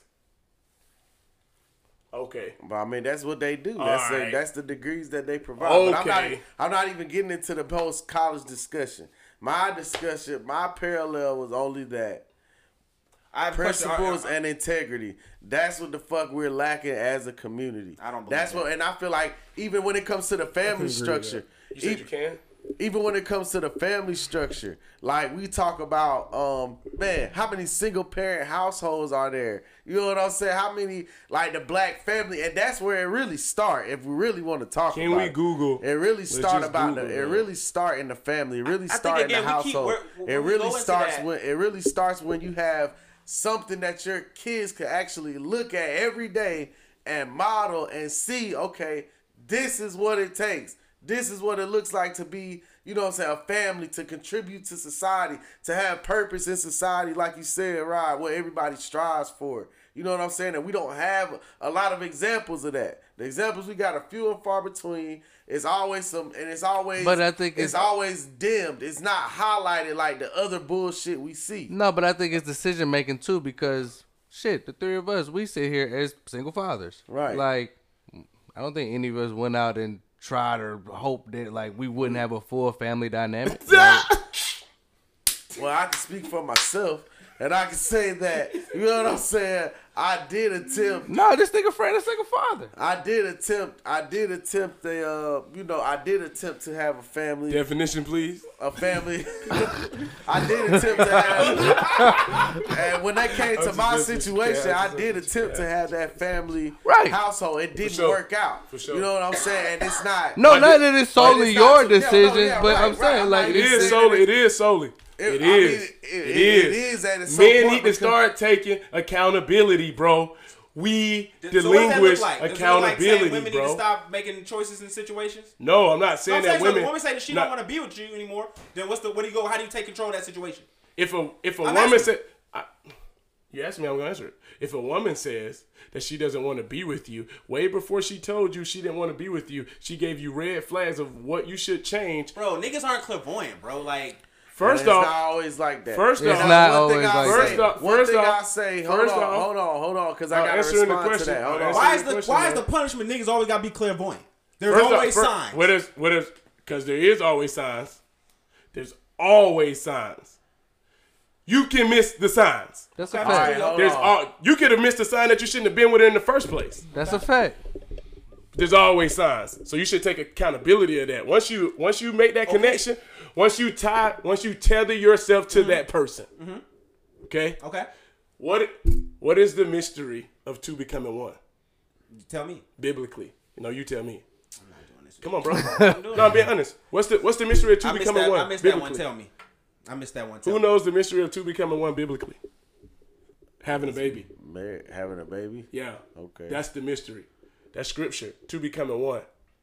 Okay. But I mean, that's what they do. That's the, right. that's the degrees that they provide. But I'm not, Okay. I'm not even getting into the post college discussion. My discussion, my parallel was only that I have a question. principles Are- are- and integrity. That's what the fuck we're lacking as a community. I don't believe That's that. what, and I feel like even when it comes to the family structure, You said e- you can? even when it comes to the family structure, like we talk about, um, man, how many single parent households are there? You know what I'm saying? How many, like the black family, and that's where it really start. If we really want to talk Can about we it. Google? It really Let's start just about Google the, it that. really start in the family. It really I think, start in again, the we keep- household. we're- when It we really go into starts that- when it really starts when you have something that your kids could actually look at every day and model and see, okay, this is what it takes. This is what it looks like to be, you know what I'm saying, a family, to contribute to society, to have purpose in society, like you said, right, what everybody strives for. You know what I'm saying? And we don't have a lot of examples of that. The examples we got are few and far between. It's always some, and it's always, But I think it's, it's- always dimmed. It's not highlighted like the other bullshit we see. No, but I think it's decision making too, because shit, the three of us, we sit here as single fathers. Right. Like, I don't think any of us went out and tried or hoped that like we wouldn't have a full family dynamic. Like, Well, I can speak for myself, and I can say that, you know what I'm saying, I did attempt, no, this nigga friend is single father. I did attempt, I did attempt a, uh, you know, I did attempt to have a family, Definition, please. a family. I did attempt to have, and when that came to just my messing with you, situation, Cat. I I'm did just attempt to have that family Right. household. It didn't sure. work out. For sure. You know what I'm saying? And it's not. No, I not did- that it's but solely it's not your so- yeah, no, decisions, yeah, but right, I'm right. saying I'm like not It It's is saying solely. that- It is solely. It- It I is. mean, it- It it- is. it is at some Men point need to because- start taking accountability, bro. We So what does that relinquish look like? Does it look like saying accountability, women need bro. to stop making choices in situations? No, I'm not No, saying I'm that saying so women. the woman say that she not- don't want to be with you anymore. Then what's the? What do you go? How do you take control of that situation? If a if a I'm woman asking. said, I, you asked me, I'm gonna answer it. If a woman says that she doesn't want to be with you, way before she told you she didn't want to be with you, she gave you red flags of what you should change. Bro, niggas aren't clairvoyant, bro. Like, First it's not off, always like that. first And off- that's It's not one thing always I like say. that. First off- one first thing off- I say, hold first on, off- hold on, hold on, because I I'll gotta answer the respond to question. that. Hold I'll on. answer why the is the question, why is man. the punishment niggas always gotta be clairvoyant? There's First always off, fir- signs. What is what is? Because there is always signs. There's always signs. You can miss the signs. that's a Okay. All right, fact. hold There's on. all you could have missed a sign that you shouldn't have been with her in the first place. That's a fact. There's always signs, so you should take accountability of that. Once you once you make that connection, once you tie, once you tether yourself to that person, okay. Okay, What what is the mystery of two becoming one tell me. biblically? You know, you tell me. I'm not doing this. Come on, bro. No, I'm being honest. What's the what's the mystery of two I missed becoming that. one? I missed that one. biblically? Tell me. I missed that one. Tell Who me. knows the mystery of two becoming one biblically? Having a baby. Married, having a baby. Yeah. Okay. That's the mystery. That's scripture. Two becoming one.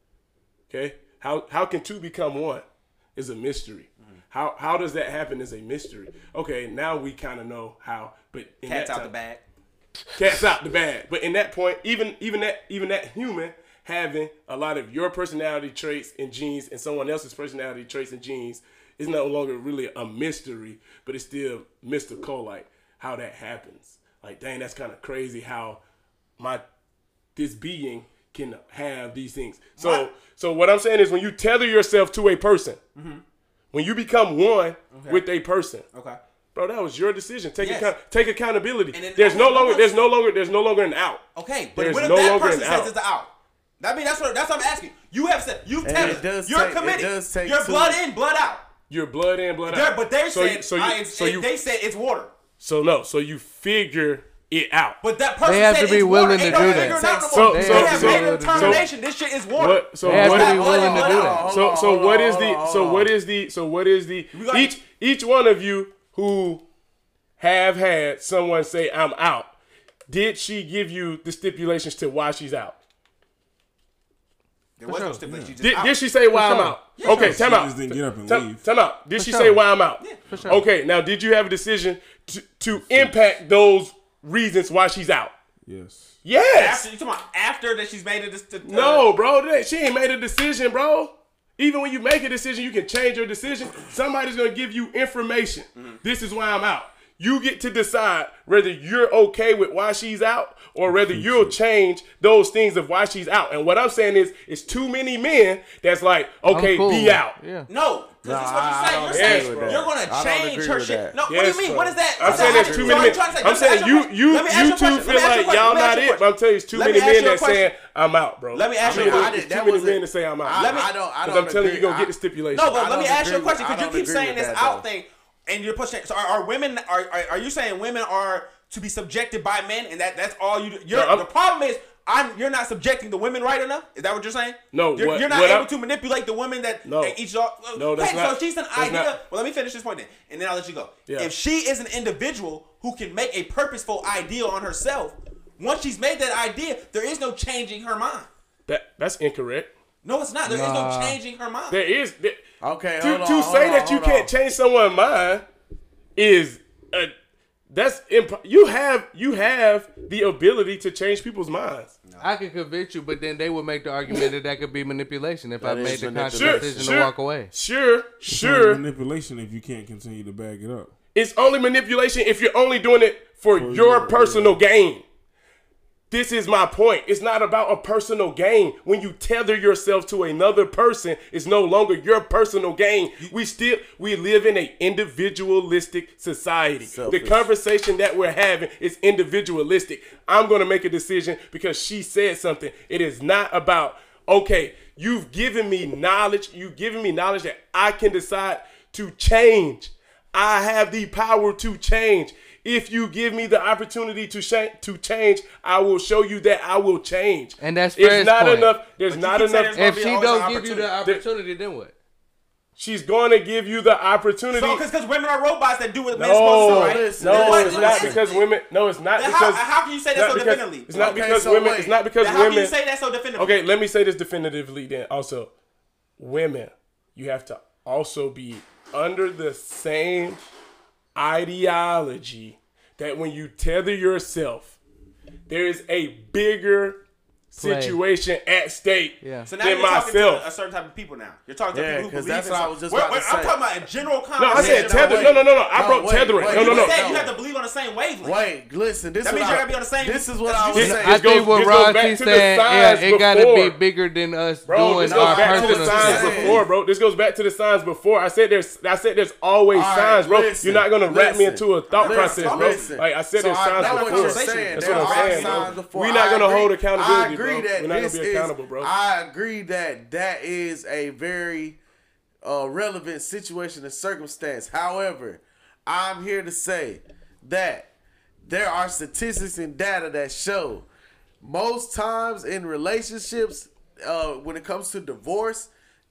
Okay? How how can two become one is a mystery. Mm-hmm. How how does that happen is a mystery. Okay, now we kind of know how, but in Cat's that out time- the bag. Cat's out the bag. But in that point, even even that even that human having a lot of your personality traits and genes and someone else's personality traits and genes is no longer really a mystery, but it's still mystical, like how that happens. Like, dang, that's kind of crazy how my this being can have these things. So What? so what I'm saying is when you tether yourself to a person, when you become one with a person, Okay. bro, that was your decision. Take Yes. account, take accountability. And then- there's no okay, longer but there's once- no longer there's no longer an out. Okay, but There's what if no that longer person an says out. it's an out? I mean, that's what that's what I'm asking. You have said you've And tethered. it does You're take- it committed. does take You're two- blood in, blood out. You're blood in, blood They're, out. but they so said you, so you, I, it's, so it- you they said it's water. so no, so you figure it out. But that person They have said to be it's willing water. to Ain't do no that. figuring it out no So- more. so- they have so- made a so- determination. This shit is water. What? So They have what? to be Hold willing on, to hold do on, that. hold So on, so hold what on, is hold the on, so hold what on. is the so what is the got- each each one of you who have had someone say I'm out? Did she give you the stipulations to why she's out? There was no sure. stipulation. She just Did, out. did she say why I'm sure. out? Okay, She time out. just didn't get up and Time, leave. time out. Did she sure. say why I'm out? For sure. Okay, now did you have a decision to, to impact those reasons why she's out? Yes. Yes. After, you talking about after that she's made it? This, uh, No, bro. that- She ain't made a decision, bro. Even when you make a decision, you can change your decision. Somebody's gonna give you information. This is why I'm out. You get to decide whether you're okay with why she's out or whether you'll change those things of why she's out. And what I'm saying is, it's too many men that's like, okay, cool. be out. Yeah. No, because that's what I you're saying. don't You're agree saying with that. you're going I to don't change agree her with shit. that. No, what Yes, do you mean? bro. What is that? I'm What's saying that? there's too So many I'm trying to men. say- I'm let me saying ask you, a question. you, Let me ask you you a two question. feel Let me ask like you a y'all question. not Let me it, ask but I'm telling you, it's too Let me many ask men you a that saying question. I'm out, bro. Let me ask you a Too many- question. it's That too many wasn't- men to say I'm out. Let me- I don't. I Because don't I'm telling you, agree. you're going to I- get the stipulation. No, but I let me don't ask you a agree question with- because I you don't keep agree saying with this that, out though. thing, and you're pushing. So are, are women are, are are you saying women are to be subjected by men, and that that's all you do? You're, No, I'm- the problem is. I'm, you're not subjecting the women right enough. Is that what you're saying? No, you're, what- you're not what able I'm- to manipulate the women that No. that each. Well, No, that's wait, not- So if she's an that's idea. not- Well, let me finish this point then, and then I'll let you go. Yeah. If she is an individual who can make a purposeful idea on herself, once she's made that idea, there is no changing her mind. That That's incorrect. No, it's not. There is Nah. no changing her mind. There is. There, Okay, to hold on, to hold say on, that you hold can't on. change someone's mind is a, that's imp- you have you have the ability to change people's minds. I could convince you, but then they would make the argument that that could be manipulation if I That made is the conscious Sure, decision sure, to walk away. Sure, It's sure. only manipulation if you can't continue to back it up. It's only manipulation if you're only doing it for For your your- personal gain. This is my point. It's not about a personal gain. When you tether yourself to another person, it's no longer your personal gain. We still we live in an individualistic society. Selfish. The conversation that we're having is individualistic. I'm going to make a decision because she said something. It is not about, okay, you've given me knowledge. You've given me knowledge that I can decide to change. I have the power to change. If you give me the opportunity to sh- to change, I will show you that I will change. And that's it's Fred's not point. enough. There's But you not keep saying enough. there's If be she always an don't give you the opportunity. opportunity, then what? She's going to give you the opportunity. So, because women are robots that do what men no, supposed to do, right? listen, no, Then it's what- not what is because it? women. No, it's not Then because. how, how can you say that not so because- definitively? It's not Okay, because so women. wait. It's not because Then how women. can you say that so definitively? Okay, let me say this definitively then also. Women, you have to also be under the same ideology that when you tether yourself, there is a bigger Play. situation at stake Yeah. So now than you're talking myself. to a certain type of people now. You're talking to Yeah, people who 'cause believe that's in what I something. was just We're- about to we're- I'm say. talking about a general No, I conversation. said tether. wait. No, no, no, no. I No, broke wait, tethering. wait, No, no, You no. said no. you have to believe on the same wavelength. Wait, listen. This That is means what you I- gotta be on the same- This is what This- I was this- saying. I This goes- think what this goes Ross back is to the saying, yeah, signs it gotta be before. bigger than us Bro, doing this goes our back to the personal signs decision. decision. before, bro. This goes back to the signs before. I said there's, I said there's always All right, signs, bro. listen, You're not gonna wrap me listen. into a thought Listen, process, bro. listen. Like I said, So there's I signs know what before. you're saying. That's There what I'm are saying, signs bro. before. We're not I gonna agree- hold accountability, I agree bro. that We're not gonna this be is- accountable, bro. I agree that that is a very uh, relevant situation and circumstance. However, I'm here to say that there are statistics and data that show most times in relationships, uh, when it comes to divorce,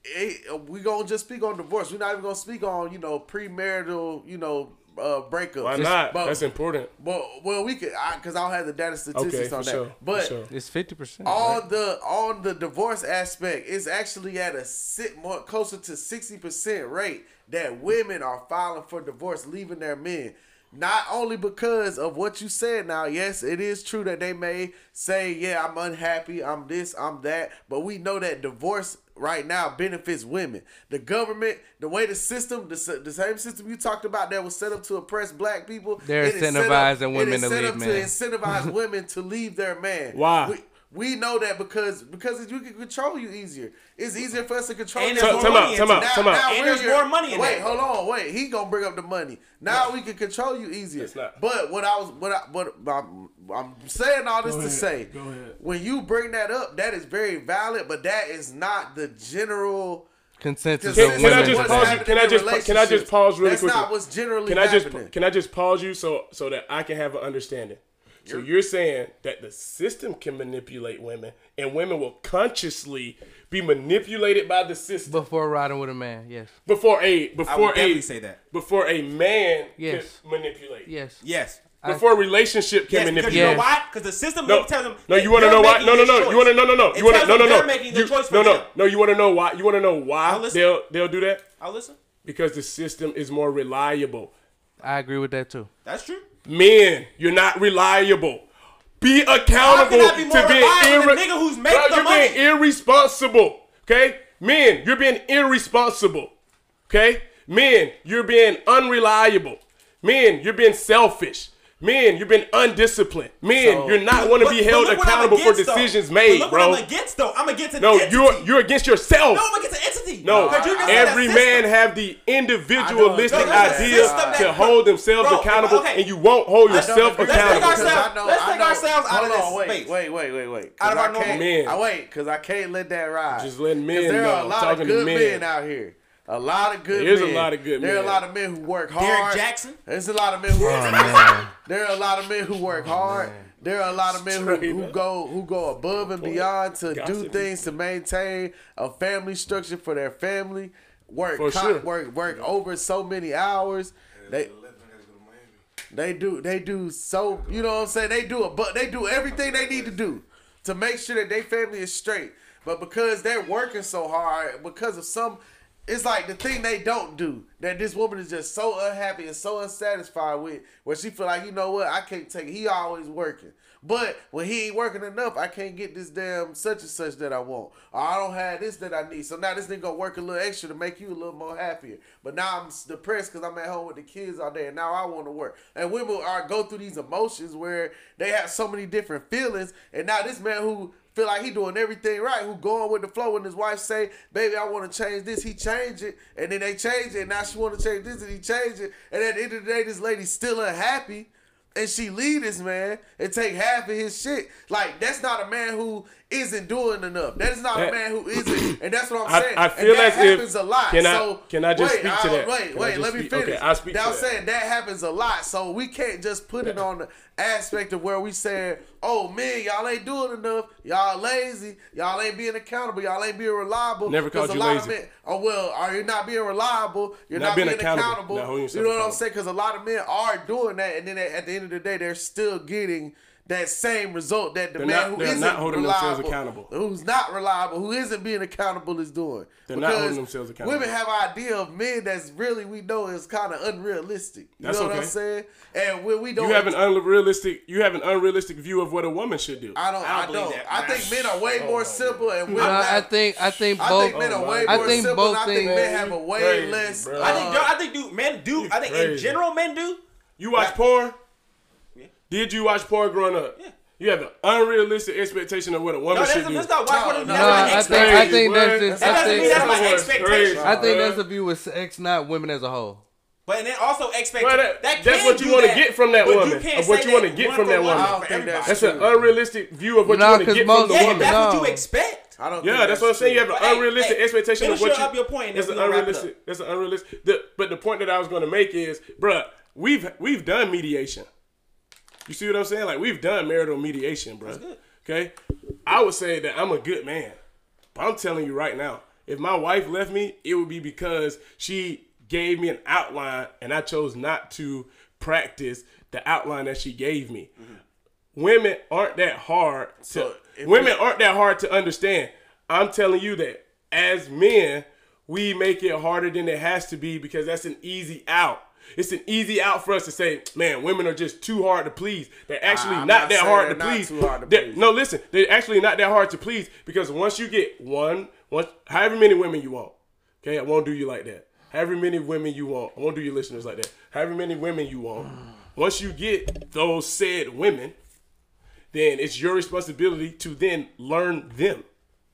it, we gonna just speak on divorce. We're not even gonna speak on, you know, premarital, you know, uh, breakups. Why not? But- That's important. Well, well, we could, because I, don't have the data statistics Okay, for on that. sure. But for sure. It's fifty percent. on the on the divorce aspect, it's actually at a sit more closer to sixty percent rate that women are filing for divorce, leaving their men. Not only because of what you said now, yes, it is true that they may say, yeah, I'm unhappy, I'm this, I'm that, but we know that divorce right now benefits women. The government, the way the system, the, s- the same system you talked about that was set up to oppress black people. They're it is set up- incentivizing women it is to set leave up men. to incentivize women to leave their man. Why? We, we know that because because we can control you easier. It's easier for us to control And you. there's Time- more time money out, time into out, that. time out. And we're there's your- more money in Wait, that. hold on, wait. He gonna bring up the money. Now we can control you easier. It's not. But what I was, what I, what I'm, I'm saying all this Go to ahead, say, go ahead. when you bring that up, that is very valid. But that is not the general. Consensus Can, of can women. I just What's pause you? happening Can I in just can I just pause really That's quickly? not what's generally Can I just happening. can I just pause you so so that I can have an understanding? So you're saying that the system can manipulate women, and women will consciously be manipulated by the system Before riding with a man, yes. before a I would before definitely a say that. before a man Yes. can manipulate. Yes. Yes. Before a relationship can Yes, because manipulate. you know Yes. why? Because the system No, tells them. no, that you want to they're know why? making No, no, this no. choice. You want to no, no, no. It You want to tells no, no, them no. they're making the You- choice for no, no, them. no. You want to know why? You want to know why I'll listen. they'll they'll do that? I'll listen. Because the system is more reliable. I agree with that too. That's true. Men, you're not reliable. Be accountable How can I be more to being reliable than irre- the nigga who's make Bro, the you're money? being irresponsible. Okay, men, you're being irresponsible. Okay, men, you're being unreliable. Men, you're being selfish. Men, you're being undisciplined. Men, So- you're not want to be But- held but look what I'm accountable for against, though. decisions But made, look bro. What I'm against though. I'm against an No, entity. you're you're against yourself. No, I'm against an entity. No, 'Cause you just said every that man system. have the individualistic I know, there's a idea system that- to hold themselves Bro, accountable, okay. and you won't hold I don't yourself agree. Let's take accountable. ourselves- Because I know- let's I take know- ourselves out of hold this on, wait, space. Wait, wait, wait, wait. Out of I our normal- can't, Men. I wait, because I can't let that ride. Just letting men 'Cause there know. are a I'm lot talking of to good men. men out here. A lot of good There's a men. lot of good There are men. a lot of men who work Derek hard. Jackson? There's a lot of men who work hard. There are a lot of men who work hard. There are a lot of men who, Straight who up. go who go above and beyond to do Gossip. things to maintain a family structure for their family. Work For con- sure. work work over so many hours. They they do they do so you know what I'm saying, they do it, but they do everything they need to do to make sure that their family is straight. But because they're working so hard, because of some, it's like the thing they don't do that this woman is just so unhappy and so unsatisfied with, where she feel like, you know what, I can't take it. He always working. But when he ain't working enough, I can't get this damn such and such that I want. Or I don't have this that I need. So now this nigga gonna work a little extra to make you a little more happier. But now I'm depressed because I'm at home with the kids all day and now I want to work. And women are go through these emotions where they have so many different feelings. And now this man who feel like he doing everything right, who going with the flow, when his wife say, baby, I want to change this, he change it. And then they change it. And now she want to change this and he change it. And at the end of the day, this lady's still unhappy. And she leave this man and take half of his shit. Like, that's not a man who isn't doing enough. That is not That- a man who isn't. And that's what I'm I- saying. I And feel that as if- happens a lot. can I- so, can I just wait, speak to I'll- that? Wait, Can I wait, just let me speak? finish. Okay, I'll speak now, to I'm that. saying that happens a lot. So we can't just put it on the aspect of where we saying, oh, man, y'all ain't doing enough. Y'all lazy. Y'all ain't being accountable. Y'all ain't being reliable. Never 'Cause called a you lot lazy. Of men, oh, well, are you not being reliable? You're Not not, being being, accountable. accountable. Not holding You yourself know what I'm accountable. saying? Because a lot of men are doing that, and then at at the end of the day, they're still getting that same result that the They're man not- who they're isn't not holding themselves reliable, accountable. who's not reliable, who isn't being accountable, is doing. They're not holding themselves accountable. Women have an idea of men that's really we know is kind of unrealistic. You That's know what okay. I'm saying? And when we don't, You have an unrealistic you have an unrealistic view of what a woman should do. I don't. I I don't don't. believe that. I think men are way more simple, and women. No, I have- think I think I both. think men are way I more think simple. both and I think things- men have a way Crazy, less. bro. I think uh, I think do men do I think in crazy. general men do. You watch Like- porn? Yeah. Did you watch porn growing up? Yeah. You have an unrealistic expectation of what a woman No, should that's, do. let's not watch No, what it- no, that's No, what I an think I expectation. think that's Crazy, just That I doesn't mean think that's my Crazy. expectation. I think Bruh. that's a view with sex, not women as a whole. But then also expect Well, that- that that's can what you do wanna that, get from that but you woman, can't of what say you wanna that get one from for that one woman. for I don't think everybody. that's That's an unrealistic view of what No, you want to 'cause get most from the Yeah, woman. that's what No. you expect. I don't. Yeah, think that's what I'm saying. You have an But hey, unrealistic hey, expectation of finish what your- you. up your point and It's then an we'll wrap it unrealistic. It's an unrealistic. The, but the point that I was going to make is, bruh, we've we've done mediation. You see what I'm saying? Like we've done marital mediation, bruh. good. Okay, I would say that I'm a good man, but I'm telling you right now, if my wife left me, it would be because she gave me an outline and I chose not to practice the outline that she gave me. Women aren't that hard to So, if women we- aren't that hard to understand. I'm telling you that as men, we make it harder than it has to be because that's an easy out. It's an easy out for us to say, man, women are just too hard to please. They're actually I'm not, not that saying hard to they're not please. too hard to They're- please. No, listen, they're actually not that hard to please because once you get one, one, however many women you want, okay, I won't do you like that. However many women you want, I won't do your listeners like that. However many women you want, once you get those said women, then it's your responsibility to then learn them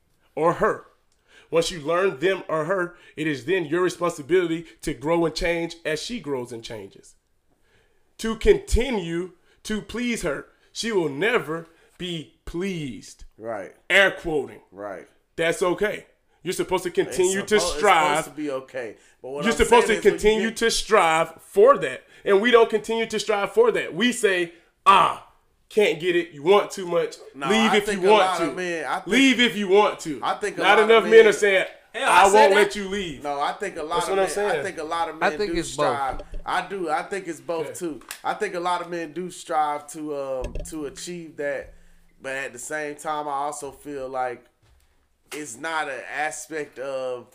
or her. Once you learn them or her, it is then your responsibility to grow and change as she grows and changes. To continue to please her. She will never be pleased. Right. Air quoting. Right. That's okay. You're supposed to It's continue to suppo- It's strive. supposed to be okay. But what You're I'm supposed saying to is when you continue get- to strive for that. And we don't continue to strive for that. We say, ah, can't get it. You want too much. No, Leave I if you think a want lot to. of men- I think- Leave if you want to. I think a not lot of enough men, men- are saying, Hell, I I, said won't that. let you leave. No, I think a lot That's of what men. I'm saying. I think a lot of men I think do it's both. strive. I do. I think it's both too. I think a lot of men do strive to um to achieve that, but at the same time, I also feel like it's not an aspect of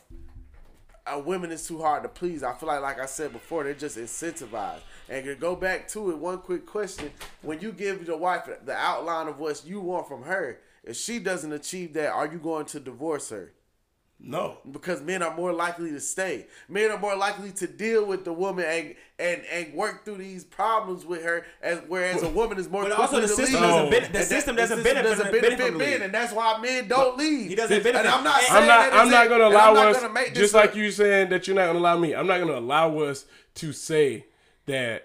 a women is too hard to please. I feel like, like I said before, they're just incentivized. And to go back to it, one quick question: when you give your wife the outline of what you want from her, if she doesn't achieve that, are you going to divorce her? No. Because men are more likely to stay. Men are more likely to deal with the woman and and, and work through these problems with her, as whereas a woman is more. But also the quickly to system leave. doesn't No. ben- the And that- system the doesn't system benefit doesn't benefit benefit from men, men, and that's why men don't leave. he doesn't benefit. And I'm not and- saying I'm not. that I'm it's not a- gonna and allow I'm not us. gonna make this Just a- like you saying that you're not gonna allow me. I'm not gonna allow us to say that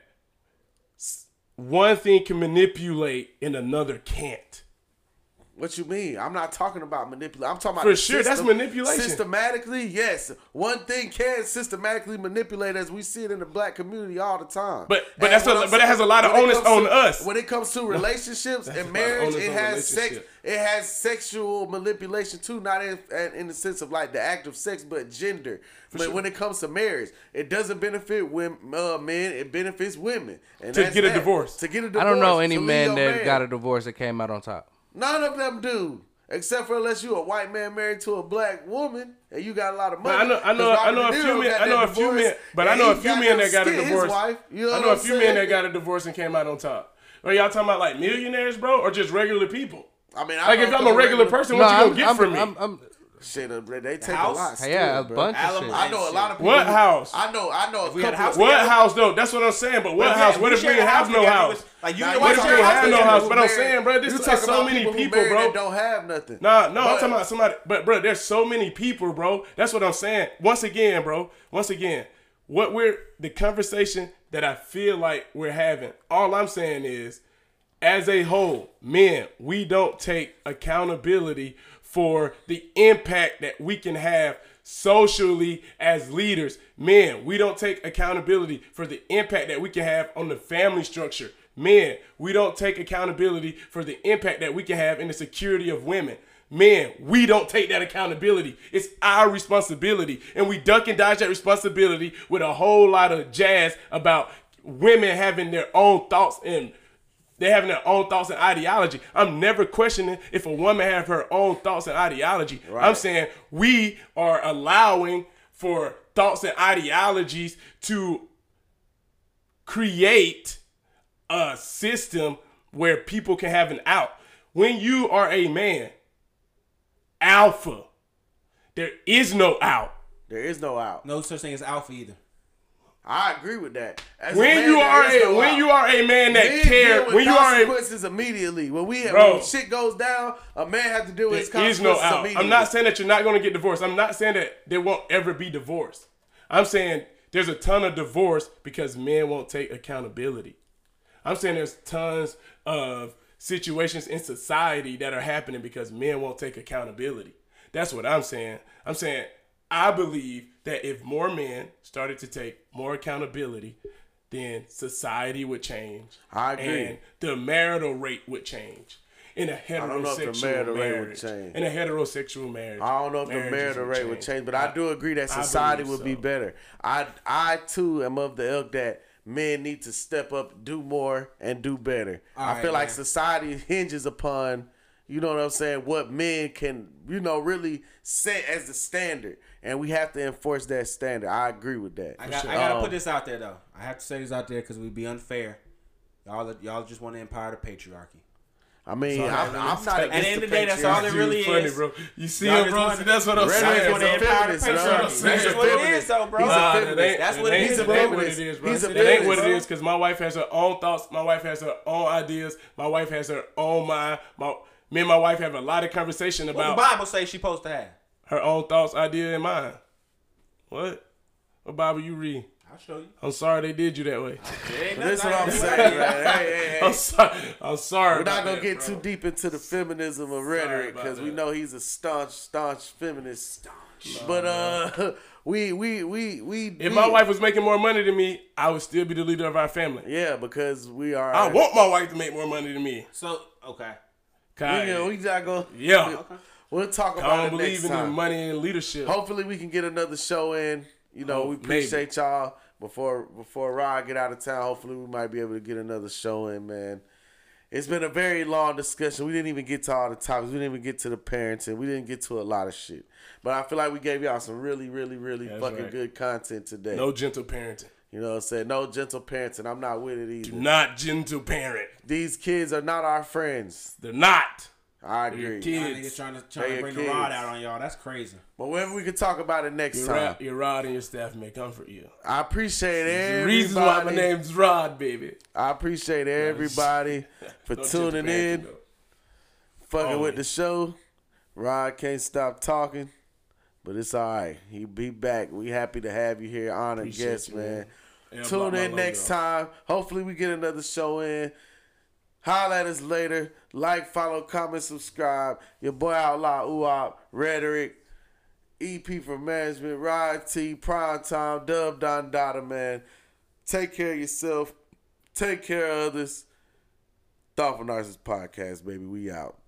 s- one thing can manipulate and another can't. What you mean? I'm not talking about manipulation. I'm talking about For the sure, that's system. manipulation. Systematically, yes. One thing can systematically manipulate, as we see it in the black community all the time. But- but And that's what a- I'm but it has a lot of when it onus comes on to- us. When it comes to relationships a and lot of marriage, onus it on has sex. relationship. It has sexual manipulation too, not in in the sense of like the act of sex, but gender. But sure. when it comes to marriage, it doesn't benefit women, uh, men. It benefits women. And To that's get a that. divorce. To get a I divorce. don't know any to leave man your that man. got a divorce that came out on top. None of them do. Except for unless you a white man married to a black woman and you got a lot of But money. I know, I know, 'Cause I know a Robert De few Niro men. got I know that a few divorce, men, but I and know a he few got men them that got a skit his divorce. wife. You know I what know a I'm few men saying? that got a divorce and came out on top. Are y'all talking about like millionaires, bro, or just regular people? I mean, I Like know if I'm couple a regular regular- person, what you I'm, gonna get I'm, from me? I'm, I'm, Shit, uh, they take house? a lot. Still, yeah, a bro. bunch of Alam- shit. I know a lot of people. What who- house? I know. I know. A we had a couple- house What together. house though? That's what I'm saying. But what But house? yeah, What if we share a have no together, house? it was- Like you Now, and you your What if wife we share a house have no together. house? who But I'm married- saying, bro, this you is talking so about many people who people, married bro. that don't have nothing. Nah, no, But- I'm talking about somebody. But bro, there's so many people, bro. That's what I'm saying. Once again, bro. Once again, what we're the conversation that I feel like we're having. All I'm saying is, as a whole, men, we don't take accountability for the impact that we can have socially as leaders. Men, we don't take accountability for the impact that we can have on the family structure. Men, we don't take accountability for the impact that we can have in the security of women. Men, we don't take that accountability. It's our responsibility. And we duck and dodge that responsibility with a whole lot of jazz about women having their own thoughts and they having their own thoughts and ideology. I'm never questioning if a woman have her own thoughts and ideology. I'm saying we are allowing for thoughts and ideologies to create a system where people can have an out. When you are a man, alpha, there is no out. There is no out. No such thing as alpha either. I agree with that. As a When man, you there are is a no when out. you are a man that Men care, deal with when you are a consequences immediately. When we Bro. when shit goes down, a man has to deal with his there is consequences no out. immediately. I'm not saying that you're not going to get divorced. I'm not saying that there won't ever be divorce. I'm saying there's a ton of divorce because men won't take accountability. I'm saying there's tons of situations in society that are happening because men won't take accountability. That's what I'm saying. I'm saying I believe that if more men started to take more accountability, then society would change. I agree. And the marital rate would change. In a don't know if the heterosexual marital rate would marriage. change. In a heterosexual marriage. I don't know if the marriages marital rate would change, but I do agree that I society believe would be so. better. I I too am of the ilk that men need to step up, do more, and do better. All I right, feel like man. society hinges upon, you know what I'm saying, what men can, you know, really set as the standard, and we have to enforce that standard. I agree with that. I got. For I gotta Um, put this out there though. I have to say this out there because we'd be unfair. Y'all, y'all just want to empower the patriarchy. I mean, So, I'm, really, I'm not at against the end of the the day, that's all patriarchy. it really funny, is. bro. You see Y'all him, just bro? wanna- That's what I'm Red Y'all is just saying. want a to empower the feminist, bro. patriarchy. He's That's a just what it feminist. is, though, bro. He's a Nah, feminist. that ain't- That's that what it ain't- is, that bro. ain't what it is, bro. He's a That ain't what it feminist, is because my wife has her own thoughts. My wife has her own ideas. My wife has her own mind. My, me and my wife have a lot of conversation What the about Bible say she supposed to have? her own thoughts, idea, and mind. What? What Bible you read? I'll show you. I'm sorry they did you that way. Ain't This is nothing what I'm I- saying, man. Hey, hey, hey. I'm sorry. I'm sorry. We're not about gonna that, get bro. too deep into the feminism of rhetoric about because we that. know he's a staunch, staunch feminist. But uh, we we we we. If we- my wife was making more money than me, I would still be the leader of our family. yeah, because we are. I want my wife to make more money than me. So okay. We, you know, we not gonna. Yeah. We'll talk I about don't it believe next in the time. money and leadership. Hopefully, we can get another show in. You know, Oh, we maybe. appreciate y'all. Before before Rod get out of town, hopefully we might be able to get another show in, man. It's been a very long discussion. We didn't even get to all the topics. We didn't even get to the parenting. We didn't get to a lot of shit. But I feel like we gave y'all some really, really, really That's fucking right. good content today. No gentle parenting. You know what I'm saying? No gentle parenting. I'm not with it either. Do not gentle parent. These kids are not our friends. They're not. I Your agree. Y'all kids. niggas trying to They trying to your bring kids. the rod out on y'all. That's crazy. But whenever we can talk about it next Your, time. Rod, your Rod and your staff may comfort you. I appreciate The everybody. reasons why my name's Rod, baby. I appreciate everybody for Don't tuning judge the in, Panther, fucking with Always. the show. Rod can't stop talking, but it's all right. He be back. We happy to have you here, honored Appreciate guest, you, man. man. And Tune block my in next logo. time. Hopefully we get another show in. Holla at us later. Like, follow, comment, subscribe. Your boy Outlaw Uop, Rhetoric, E P for Management, Rod T, Prime Time, Dub Don Dada, man. Take care of yourself. Take care of others. Thoughtful Narcissist Podcast, baby. We out.